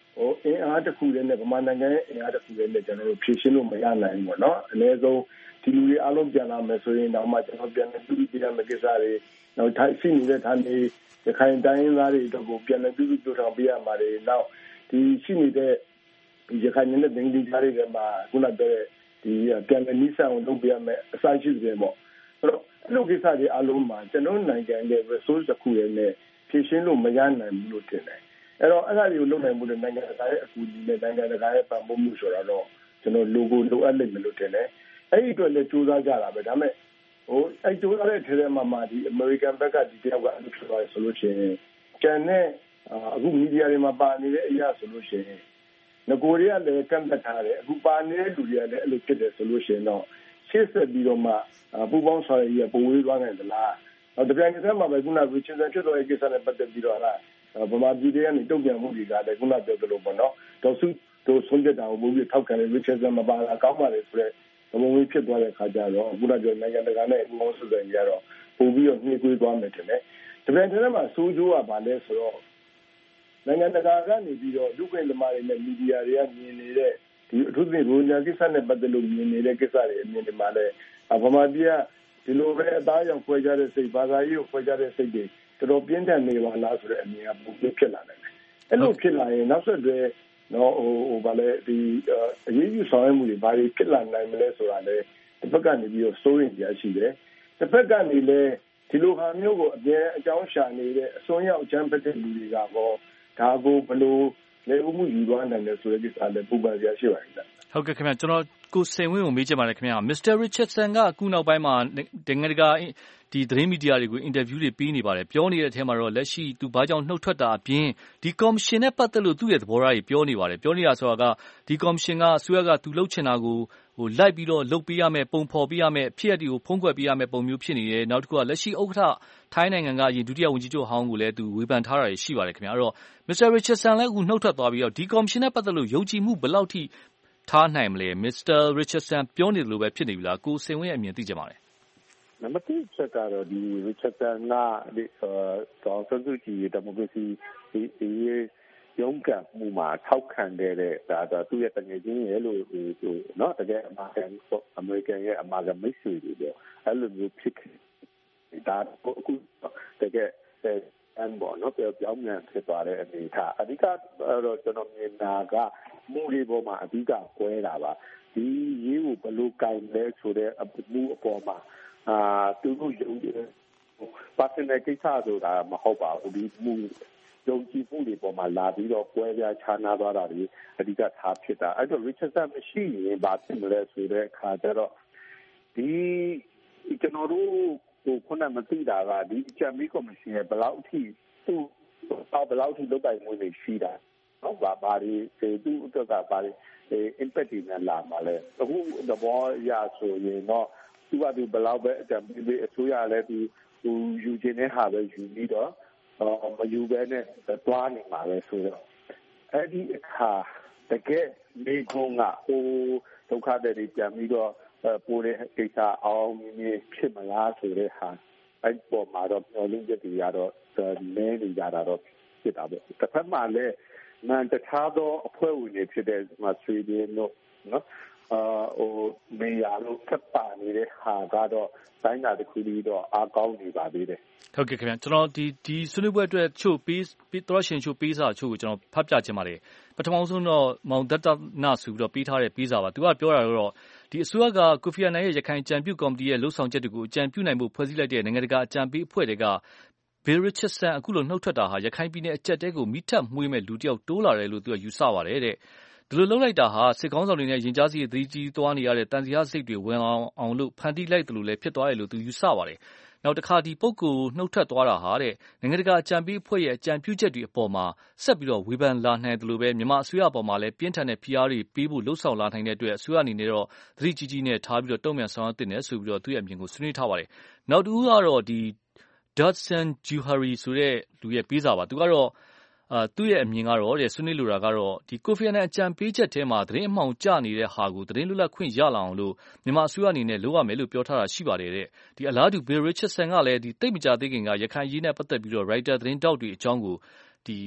Speaker 7: အင်အားတစ်ခုတည်းနဲ့ဗမာနိုင်ငံရဲ့အင်အားတစ်ခုတည်းနဲ့ကျွန်တော်တို့ဖြည့်ရှင်းလို့မရနိုင်ဘူးပေါ့နော်အနည်းဆုံးဒီလူတွေအားလုံးပြန်လာမယ်ဆိုရင်တော့မှကျွန်တော်ပြန်လည်ပြုစုပြရမယ့်ကိစ္စတွေနောက်ထိုင်ရှိနေတဲ့ဌာနေရခိုင်တိုင်းရင်းသားတွေတို့ကိုပြန်လည်ပြုစုပြောင်းပေးရမှာတွေနောက်ဒီရှိနေတဲ့ဒီရခိုင်နဲ့ဒေသကြီးကြားတွေမှာခုနပြောတဲ့ဒီပြန်လည်နှိစက်အောင်လုပ်ပြရမယ်အစရှိတယ်ပေါ့အဲ့တော့အဲ့လိုကိစ္စတွေအားလုံးမှာကျွန်တော်နိုင်ငံရဲ့ resource တစ်ခုရဲ့နဲ့ဖြည့်ရှင်းလို့မရနိုင်ဘူးလို့ထင်တယ်အဲ့တော့အဲ့ဒါတွေကိုလုပ်နိုင်မှုတဲ့နိုင်ငံတကာရဲ့အကူအညီနဲ့နိုင်ငံတကာရဲ့ပံ့ပိုးမှုဆိုတာတော့ကျွန်တော်လိုအပ်လိမ့်မယ်လို့ထင်တယ်အဲ့ဒီအတွက်လည်းစူးစမ်းကြတာပဲဒါပေမဲ့အဲ့စူးစမ်းတဲ့ထဲထဲမှာဒီ American ဘက်ကဒီတယောက်ကအဲ့လိုဖြစ်သွားဆိုလို့ရှိရင်ကျန်တဲ့အခုမီဒီယာတွေမှာပါနေတဲ့အရာဆိုလို့ရှိရင်ငကိုတွေကလည်းကန့်သက်ထားတယ်အခုပါနေတဲ့လူတွေကလည်းအဲ့လိုဖြစ်တယ်ဆိုလို့ရှိရင်တော့ရှေ့ဆက်ပြီးတော့မှပူပေါင်းဆောင်ရွက်ပုံဝေးသွားနိုင်သလားတပြိုင်တည်းမှာပဲခုနက Richardson ဖြစ်သွားတဲ့ကိစ္စနဲ့ပတ်သက်ပြီးတော့ဗမာပြည်တွေကနေတုံ့ပြန်မှုတွေကလည်းခုနပြောသလိုပေါ့နော်ဒေါ်စုတို့ဆုံးဖြတ်တာကိုပုံပြီးထောက်ခံတဲ့ Richardson မပါတာကောင်းပါလေဆိုတဲ့ဘုံဝေးဖြစ်သွားတဲ့အခါကျတော့ခုနပြောနိုင်ငံတကာနဲ့ပူးပေါင်းဆောင်ရွက်ကြတော့ပုံပြီးတော့နှေးကွေးသွားမယ်ထင်တယ်တပြိုင်တည်းမှာစိုးကျိုးကဘာလဲဆိုတော့နိုင်ငံတကာကနေပြီးတော့လူ့ခွင့်သမားတွေနဲ့မီဒီယာတွေကမြင်နေတဲ့ဒီအထူးသဖြင့်ရိုဟင်ဂျာကိစ္စနဲ့ပတ်သက်လို့မြင်နေတဲ့ကိစ္စတွေအမြင်တွေမှာလည်းဗမာပြည်ကဒီလိုပဲအသားရောင်ခွဲကြတဲ့စိတ်ဘာသာရေးကိုခွဲကြတဲ့စိတ်တွေတော်တော်ပြင်းထန်နေပါလားဆိုတဲ့အမြင်ကပုံပြဖြစ်လာတယ်အဲ့လိုဖြစ်လာရင်နောက်ဆက်တွဲနော်ဗာလေဒီအရေးကြီးဆောင်ရွက်မှုတွေဘာတွေဖြစ်လာနိုင်မလဲဆိုတာလည်းတစ်ဖက်ကနေပြီးတော့စိုးရိမ်ကြရှိတယ်တစ်ဖက်ကနေလည်းဒီလိုဟာမျိုးကိုအပြန်အကြောင်းရှာနေတဲ့အစွန်းရောက်အကြမ်းဖက်တဲ့လူတွေကပေါ့ဒါကိုဘလို့လေဥမှုယူသွားနိုင်တယ်ဆိုတဲ့ကိစ္စလည်းပူပန်ကြရှိပါတယ်
Speaker 22: ဟုတ်ကဲ့ခင်ဗျကျွန်တော်ကိုစိန်ဝင်းကိုမေးချင်ပါတယ်ခင်ဗျာ Mr. Richardson ကအခုနောက်ပိုင်းမှာနိုင်ငံတကာဒီသတင်းမီဒီယာတွေကိုအင်တာဗျူးတွေပေးနေပါတယ်ပြောနေတဲ့အထဲမှာတော့လက်ရှိသူဘာကြောင့်နှုတ်ထွက်တာအပြင်ဒီကော်မရှင်နဲ့ပတ်သက်လို့သူ့ရဲ့သဘောထားတွေပြောနေပါတယ်ပြောနေတာဆိုတာကဒီကော်မရှင်ကဆွေးကသူလှုပ်ချင်တာကိုလိုက်ပြီးတော့လုပ်ပေးရမယ်ပုံဖော်ပေးရမယ်ဖြစ်ရည်ကိုဖုံးကွယ်ပေးရမယ်ပုံမျိုးဖြစ်နေတယ်နောက်တစ်ခုကလက်ရှိဥက္ကဋ္ဌထိုင်းနိုင်ငံကအရင်ဒုတိယဝန်ကြီးချုပ်ဟောင်းကိုလည်းသူဝေဖန်ထားတာရှိပါတယ်ခင်ဗျာအဲ့တော့ Mr. Richardson လည်းအခုနှုတ်ထွက်သွားပြီးတော့ဒီကော်မရှင်နဲ့ပတ်သက်လို့ယုံကြည်မှုဘယ်လောက်ထိထားနိုင်မလဲ Mr. Richardson ပြောနေတယ်လို့ပဲဖြစ်နေပြီလားကိုစိန်ဝင်းရဲ့အမြင်သိကြပါမယ်
Speaker 6: နံပါတ်1ချက်ကတော့ဒီ Richardson ကဒေါ်စုစုကြည်ဒီမိုကရေစီဒီရုံးကမှုမှာထောက်ခံတဲ့ဒါသူ့ရဲ့တကယ်ချင်းရဲ့လို့เนาะတကယ်အမေရိကန်ရဲ့အမာကမိတ်ဆွေတွေပြောအဲ့လိုမျိုးဖြစ်ဒါအခုတကယ်အန်ဘောနော်ပြောင်းပြန်ဖြစ်သွားတဲ့အနေအထားအဓိကတော့ကျွန်တော်မြင်တာကမူတွေပေါ်မှာအဓိကကွဲတာပါဒီရေးကိုဘယ်လိုကင်လဲဆိုတဲ့အမှုအပေါ်မှာသူတို့ယုံကြည် personal ကိစ္စဆိုတာမဟုတ်ပါဘူးဒီမူယုံကြည်မှုတွေပေါ်မှာလာပြီးတော့ကွဲပြားခြားနားသွားတာတွေအဓိကထားဖြစ်တာအဲ့တော့ Richardson မရှိရင်ဘာဖြစ်မလဲဆိုတဲ့အခါကျတော့ဒီကျွန်တော်တို့ခုနမသိတာကဒီချမ်ပီယံကော်မရှင်ရဲ့ဘယ်လောက်ထိသူ့ဘယ်လောက်ထိလုပ်ပိုင်မှုတွေရှိတာဟုတ်ပါဘာဒီသူ့အတွက်ကဘာဒီ impact တွေနဲ့လာမှာလဲအခုသဘောရဆိုရင်တော့သူကဒီဘယ်လောက်ပဲအတံပေးအစိုးရလည်းသူယူခြင်းနဲ့ဟာပဲယူပြီးတော့မယူဘဲနဲ့တွားနေမှာပဲဆိုတော့အဲ့ဒီအခါတကယ်မိကုန်းကဒုက္ခတွေပြန်ပြီးတော့ပိုးတဲ့ကိစ္စအောင်မြင်ဖြစ်မလားဆိုတဲ့ဟာအဲ့ပေါ်မှာတော့မျှော်လင့်ချက်တွေကတော့နည်းနေကြတာတော့ဖြစ်တာပဲတစ်ဖက်မှာလည်းမန်တခြားသောအဖွဲ့ဝင်တွေဖြစ်တဲ့မှာဆွေးနွေးလို့နော်မေယာလို့ဖက်ပါနေတဲ့ဟာကတော့တိုင်းတာတစ်ခုပြီးတော့အားကောင်းနေပါသေးတယ်
Speaker 22: ဟုတ်ကဲ့ခင်ဗျကျွန်တော်ဒီဆွေးနွေးပွဲအတွက်ချို့ပေးတော်ရှင်ချို့ပေးစာချို့ကိုကျွန်တော်ဖတ်ပြခြင်းပါတယ်ပထမဆုံးတော့မောင်ဒတ်နာဆိုပြီးတော့ပေးထားတဲ့ပေးစာပါသူကပြောတာတော့ဒီအစိုးရကကိုဖီအာနန်ရဲ့ရခိုင်အကြံပြုကော်မတီရဲ့လှုပ်ဆောင်ချက်တွေကိုအကြံပြုနိုင်မှုဖွဲ့စည်းလိုက်တဲ့နိုင်ငံတကာအကြံပေးအဖွဲ့တွေက Bill Richardson အခုလိုနှုတ်ထွက်တာဟာရခိုင်ပြည်နယ်အကြက်တဲကိုမိထက်မှုေးမဲ့လူတယောက်တိုးလာတယ်လို့သူကယူဆပါတယ်တဲ့ဒီလိုလုပ်လိုက်တာဟာစစ်ကောင်းဆောင်တွေနဲ့ရင်ကြားစီသတိကြီးသွားနေရတဲ့တန်စီရစိတ်တွေဝင်အောင်လို့ဖန်တီးလိုက်တယ်လို့လည်းဖြစ်သွားတယ်လို့သူယူဆပါတယ်နောက်တစ်ခါဒီပုဂ္ဂိုလ်နှုတ်ထွက်သွားတာဟာတဲ့နိုင်ငံတကာအကြံပေးအဖွဲ့ရဲ့အကြံပြုချက်တွေအပေါ်မှာဆက်ပြီးတော့ဝေဖန်လာနိုင်တယ်လို့ပဲမြန်မာအစိုးရအပေါ်မှာလည်းပြင်းထန်တဲ့ဖိအားတွေပေးဖို့လှုံ့ဆော်လာနိုင်တဲ့အတွက်အစိုးရအနေနဲ့တော့သတိကြီးကြီးနဲ့ထားပြီးတော့တုံ့ပြန်ဆောင်ရွက်တင်တယ်ဆိုပြီးတော့သူ့ရဲ့အမြင်ကိုဆွေးနွေးထားပါတယ်နောက်တစ်ဦးကတော့ဒီ Dodson Juhari ဆိုတဲ့လူရဲ့ပေးစာပါသူကတော့သူ့ရဲ့အမြင်ကတော့ဆွေးနွေးလိုတာကတော့ဒီကိုဖီအာနန်အကြံပေးချက်ထဲမှာသတင်းအမှောင်ကျနေတဲ့ဟာကိုသတင်းလွတ်လပ်ခွင့်ရလာအောင်လို့မြန်မာအစိုးရအနေနဲ့လုပ်ရမယ်လို့ပြောထားတာရှိပါတယ်တဲ့ဒီအလားတူ Bill Richardson ကလည်းဒီတိတ်မကြသေးခင်ကရခိုင်ရေးနဲ့ပတ်သက်ပြီးတော့ Reuters သတင်းတောက်တွေအကြောင်းကိုဒီ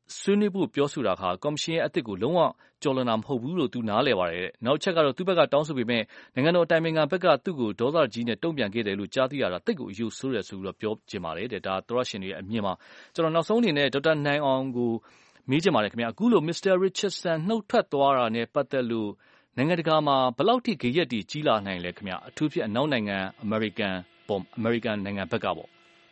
Speaker 22: ဆွေးနွေးဖို့ပြောဆိုတာဟာကော်မရှင်ရဲ့အသစ်ကိုလုံးဝကျော်လွန်တာမဟုတ်ဘူးလို့သူနားလည်ပါတယ်တဲ့နောက်ချက်ကတော့သူ့ဘက်ကတောင်းဆိုပေမဲ့နိုင်ငံတော်အတိုင်ပင်ခံဘက်ကသူ့ကိုဒေါသကြီးနဲ့တုံ့ပြန်ခဲ့တယ်လို့ကြားသိရတာတိတ်ကိုအယုဆိုးရဆိုပြီးတော့ပြောချင်ပါတယ်တဲ့ဒါသောရရှင်တွေရဲ့အမြင်မှာကျွန်တော်နောက်ဆုံးအနေနဲ့ဒေါက်တာနိုင်အောင်ကိုမေးချင်ပါတယ်ခင်ဗျအခုလို Mr. Richardson နှုတ်ထွက်သွားတာနဲ့ပတ်သက်လို့နိုင်ငံတကာမှာဘယ်လောက်ထိဂရက်တီကြီးလာနိုင်လဲခင်ဗျအထူးဖြင့်အနောက်နိုင်ငံအမေရိကန်နိုင်ငံဘက်ကပေါ့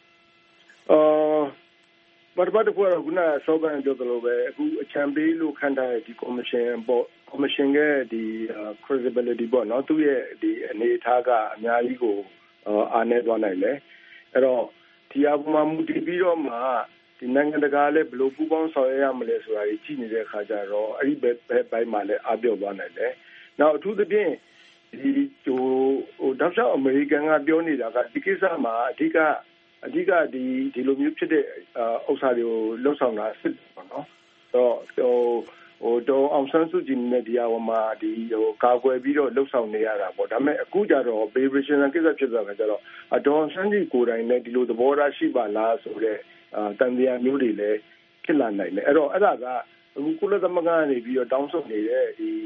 Speaker 7: ဘာတခုကတော့ခုနစောကပြောသလိုပဲအခုအချမ်းပေးလို့ခန့်ထားတဲ့ဒီကော်မရှင်ပေါ့ကော်မရှင်ရဲ့ဒီ credibility ပေါ့နော်သူ့ရဲ့ဒီအနေအထားကအများကြီးကိုအားနည်းသွားနိုင်တယ်အဲ့တော့ဒီအပေါ်မှာမူတည်ပြီးတော့မှဒီနိုင်ငံတကာလည်းဘယ်လိုပူးပေါင်းဆောင်ရွက်ရမလဲဆိုတာကြီးကြည့်နေတဲ့အခါကျတော့အဲ့ဒီဘက်ပိုင်းမှာလည်းအားပြော့သွားနိုင်တယ်နောက်အထူးသဖြင့်ဒီဒေါက်တာအမေရိကန်ကပြောနေတာကဒီကိစ္စမှာအဓိကဒီလိုမျိုးဖြစ်တဲ့ဥစ္စာတွေကိုလှုပ်ဆောင်တာစစ်ပေါ့နော်တော့ဒေါ်အောင်ဆန်းစုကြည်နဲ့ဒီအပေါ်မှာဒီကာကွယ်ပြီးတော့လှုပ်ဆောင်နေရတာပေါ့ဒါပေမဲ့အခုကျတော့ဘေဘရီရှင်ကိစ္စဖြစ်သွားတယ်ကျတော့ဒေါ်အောင်ဆန်းစုကြည်ကိုယ်တိုင်နဲ့ဒီလိုသဘောထားရှိပါလားဆိုတဲ့တန်တရားမျိုးတွေလည်းဖြစ်လာနိုင်တယ်အဲ့တော့အဲ့ဒါကအခုကုလသမဂ္ဂကနေပြီးတော့တောင်းဆိုနေတဲ့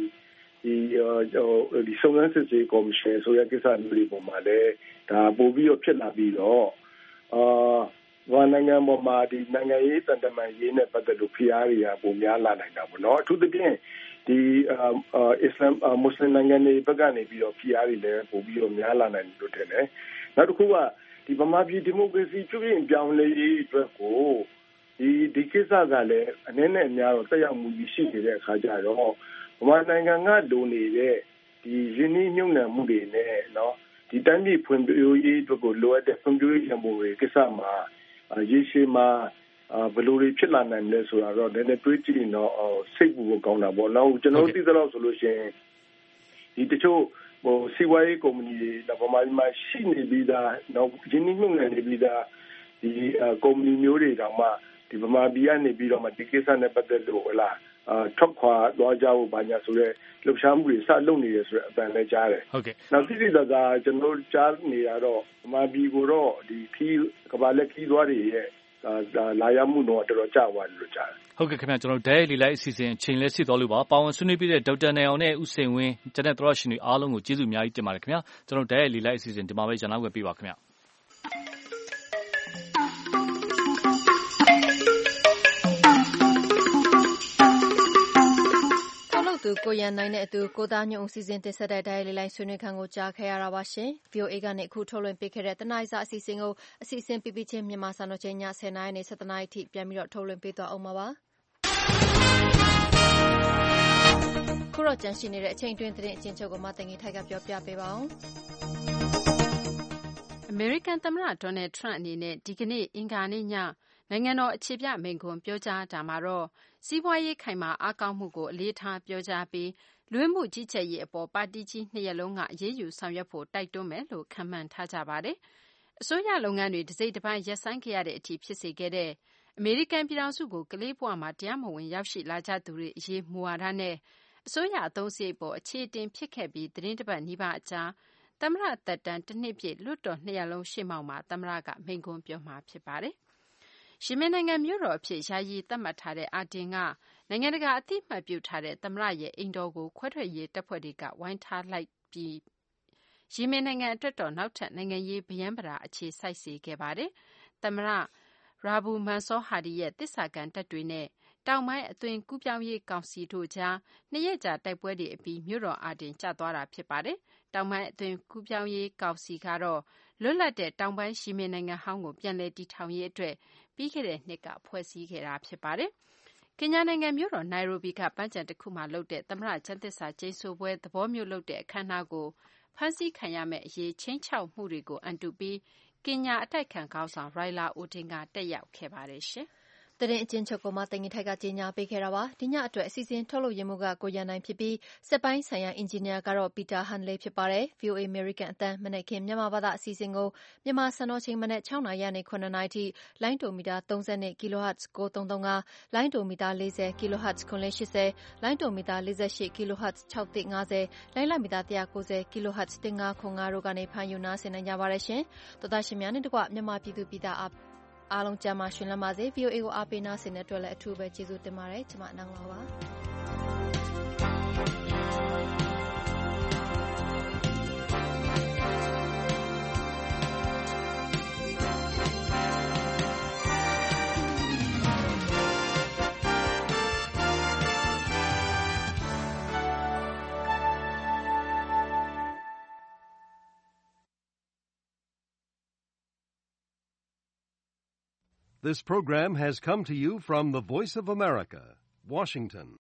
Speaker 7: ဒီစုံစမ်းစစ်ဆေးကော်မရှင်ဆိုတဲ့ကိစ္စမျိုးတွေပေါ်မှာလည်းဒါပို့ပြီးတော့ဖြစ်လာပြီးတော့ဘာနိုင်ငံပေါ်မှာဒီနိုင်ငံရေးတန်တမာရေးနဲ့ပတ်သက်လို့ဖိအားတွေကပုံများလာနိုင်တာပေါ့နော်အထူးသဖြင့်ဒီအစ္စလာမ်မွတ်စလင်နိုင်ငံတွေဘက်ကနေပြီးတော့ဖိအားတွေလည်းပိုပြီးတော့များလာနိုင်လို့ထင်တယ်နောက်တစ်ခုကဒီဗမာပြည်ဒီမိုကရေစီပြုပြင်ပြောင်းလဲရေးအတွက်ကိုဒီကိစ္စကလည်းအနည်းနဲ့အများတော့တက်ရောက်မှုရှိနေတဲ့အခါကျတော့ဗမာနိုင်ငံကလိုနေတဲ့ဒီရင်းနှီးမြှုပ်နှံမှုတွေနဲ့နော်ဒီတိုင်းပြည်ဖွံ့ဖြိုးရေးအတွက်ကိုလိုအပ်တဲ့ဖွံ့ဖြိုးရေးရန်ပုံတွေကိစ္စမှာရေရှည်မှာဘယ်လိုတွေဖြစ်လာနိုင်လဲဆိုတာတော့နည်းနည်းတွေးကြည့်ရင်တော့စိတ်ပူဖို့ကောင်းတာပေါ့နော်ကျွန်တော်သိသလောက်ဆိုလို့ရှိရင်ဒီတချို့စီးပွားရေးကုမ္ပဏီတွေဗမာပြည်မှာရှိနေပြီးသားနောက်ရင်းနှီးမြှုပ်နှံနေပြီးသားဒီကုမ္ပဏီမျိုးတွေတောင်မှဒီဗမာပြည်ကနေပြီးတော့မှဒီကိစ္စနဲ့ပတ်သက်လို့ဟလာထွက်ခွာသွားကြဖို့ဘာညာဆိုရဲလှုပ်ရှားမှုတွေစလုပ်နေရဆိုတဲ့အပန်လည်းကြားတယ်ဟုတ်ကဲ့နောက်တိတိကျကျကျွန်တော်ကြားနေရတော့ဗမာပြည်ကိုတော့ဒီကဘာလက်ခီးသွားတွေရဲ့လာရမှုတော့တော်တော်ကြာသွားတယ်လို့ကြားတယ်
Speaker 22: ဟုတ်ကဲ့ခင်ဗျကျွန်တော်ဒဲလီလိုက်အစီအစဉ်အချိန်လဲရှိသွားလို့ပါပါဝင်ဆွေးနွေးပြတဲ့ဒေါက်တာနိုင်အောင်နဲ့ဦးစိန်ဝင်းကျန်တဲ့သရရှင်တွေအားလုံးကိုကျေးဇူးအများကြီးတင်ပါတယ်ခင်ဗျကျွန်တော်ဒဲလီလိုက်အစီအစဉ်ဒီမှာပဲကျွန်တော်ဝယ်ပေးပါခင်ဗျ
Speaker 2: သူကိုရန်နိုင်နဲ့အတူကိုသားညွန့်ဦးစီစဉ်တင်ဆက်တဲ့ဒိုင်လေးလိုင်းဆွေးနွေးခန်းကိုကြားခဲ့ရတာပါရှင် VOA ကနေအခုထုတ်လွှင့်ပေးခဲ့တဲ့တနိုင်းစာအစီအစဉ်ကိုအစီအစဉ်ပြပြချင်းမြန်မာစံတော်ချိန်ည10:00နာရီနဲ့17:00နာရီထိပြန်ပြီးတော့ထုတ်လွှင့်ပေးသွားအောင်ပါခုတော့ကြန့်ရှိနေတဲ့အချိန်တွင်းသတင်းအချင်းချုပ်ကိုမတင်ကြီးထိုက်ကပြောပြပေးပါအောင်
Speaker 10: အမေရိကန်သမ္မတဒေါ်နယ်ထရန့်အနေနဲ့ဒီကနေ့အင်္ဂါနေ့ညနိုင်ငံတော်အခြေပြမိန့်ခွန်းပြောကြားတာမှာတော့စီးပွားရေးခိုင်မာအားကောင်းမှုကိုအလေးထားပြောကြားပြီးလူဝင်မှုကြီးကြပ်ရေးအပေါ်ပါတီကြီးနှစ်ရပ်လုံးကအရေးယူဆောင်ရွက်ဖို့တိုက်တွန်းမယ်လို့ခန့်မှန်းထားကြပါတယ်။အစိုးရလုပ်ငန်းတွေတစိမ့်တစ်ပိုင်းရပ်ဆိုင်းခဲ့ရတဲ့အထိဖြစ်စေခဲ့တဲ့အမေရိကန်ပြည်ထောင်စုကိုကလေးဘဝမှာတရားမဝင်ရောက်ရှိလာကြသူတွေအရေးမူဝါဒနဲ့အစိုးရအသုံးစရိတ်ပေါ်အခြေတင်ဖြစ်ခဲ့ပြီးသတင်းတစ်ပတ်နီးပါးအကြာသမ္မတသက်တမ်းတစ်နှစ်ပြည့်လွှတ်တော်နှစ်ရပ်လုံးရှေ့မှောက်မှာသမ္မတကမိန့်ခွန်းပြောမှာဖြစ်ပါတယ်။ယီမင်နိုင်ငံမြို့တော်အဖြစ်ယာယီသတ်မှတ်ထားတဲ့အာဒင်ကနိုင်ငံတကာအသိအမှတ်ပြုထားတဲ့သမ္မတရဲ့အိမ်တော်ကိုခွဲထွက်ရေးတပ်ဖွဲ့တွေကဝိုင်းထားလိုက်ပြီးယီမင်နိုင်ငံအတွက်တော့နောက်ထပ်နိုင်ငံရေးဗရမ်းပရာအခြေစိုက်စေခဲ့ပါတယ်။သမ္မတရာဘူမန်ဆောဟာဒီရဲ့တစ္ဆာကန်တပ်တွေနဲ့တောင်ပိုင်းအသွင်ကူးပြောင်းရေးကောင်စီတို့ကြားနှစ်ရက်ကြာတိုက်ပွဲတွေအပြီးမြို့တော်အာဒင်ကျသွားတာဖြစ်ပါတယ်။တောင်ပိုင်းအသွင်ကူးပြောင်းရေးကောင်စီကတော့လွတ်လပ်တဲ့တောင်ပိုင်းယီမင်နိုင်ငံဟောင်းကိုပြန်လည်တည်ထောင်ရေးအတွက်ပြီးခဲ့တဲ့နှစ်ကဖွဲ့စည်းခဲ့တာဖြစ်ပါတယ်။ကင်ညာနိုင်ငံမြို့တော်နိုင်ရိုဘီကပန်းခြံတစ်ခုမှာလုပ်တဲ့သမ္မတကျမ်းသစ္စာကျိန်ဆိုပွဲသဘောမျိုးလုပ်တဲ့အခမ်းအနားကိုဖမ်းဆီးခံရမယ့်အရေးခြိမ်းခြောက်မှုတွေကိုအန်တုပြီးကင်ညာအတိုက်ခံခေါင်းဆောင်ရိုင်လာအိုဒင်ကတက်ရောက်ခဲ့ပါတယ်ရှင်။
Speaker 2: သတင်းအချင်းချုပ်ကိုမတင်ကြီးထိုက်ကကြေညာပေးခဲ့တာပါဒီညအတွက်အစီအစဉ်ထုတ်လုပ်ရမှုကကိုရန်နိုင်ဖြစ်ပြီးစက်ပိုင်းဆိုင်ရာအင်ဂျင်နီယာကတော့ပီတာဟန်လေးဖြစ်ပါတယ် VOA American အသံမနက်ခင်းမြန်မာဘာသာအစီအစဉ်ကိုမြန်မာစံတော်ချိန်မနက်6:00နာရီနဲ့9:00နာရီထိလိုင်းဒိုမီတာ32 kHz 9335လိုင်းဒိုမီတာ40 kHz 980လိုင်းဒိုမီတာ48 kHz 6150လိုင်းလမီတာ190 kHz 1505တို့ကနေဖမ်းယူနားဆင်နိုင်ကြပါတယ်ရှင်သောသားရှင်များနဲ့တကွမြန်မာပြည်သူပြည်သားအားလုံးကျမ်းမာရှင်လန်းပါစေ VOA ကိုအားပေးနာဆင်တဲ့အတွက်လည်းအထူးပဲကျေးဇူးတင်ပါတယ်ကျွန်မနန်းလာပါ
Speaker 11: This program has come to you from the Voice of America, Washington.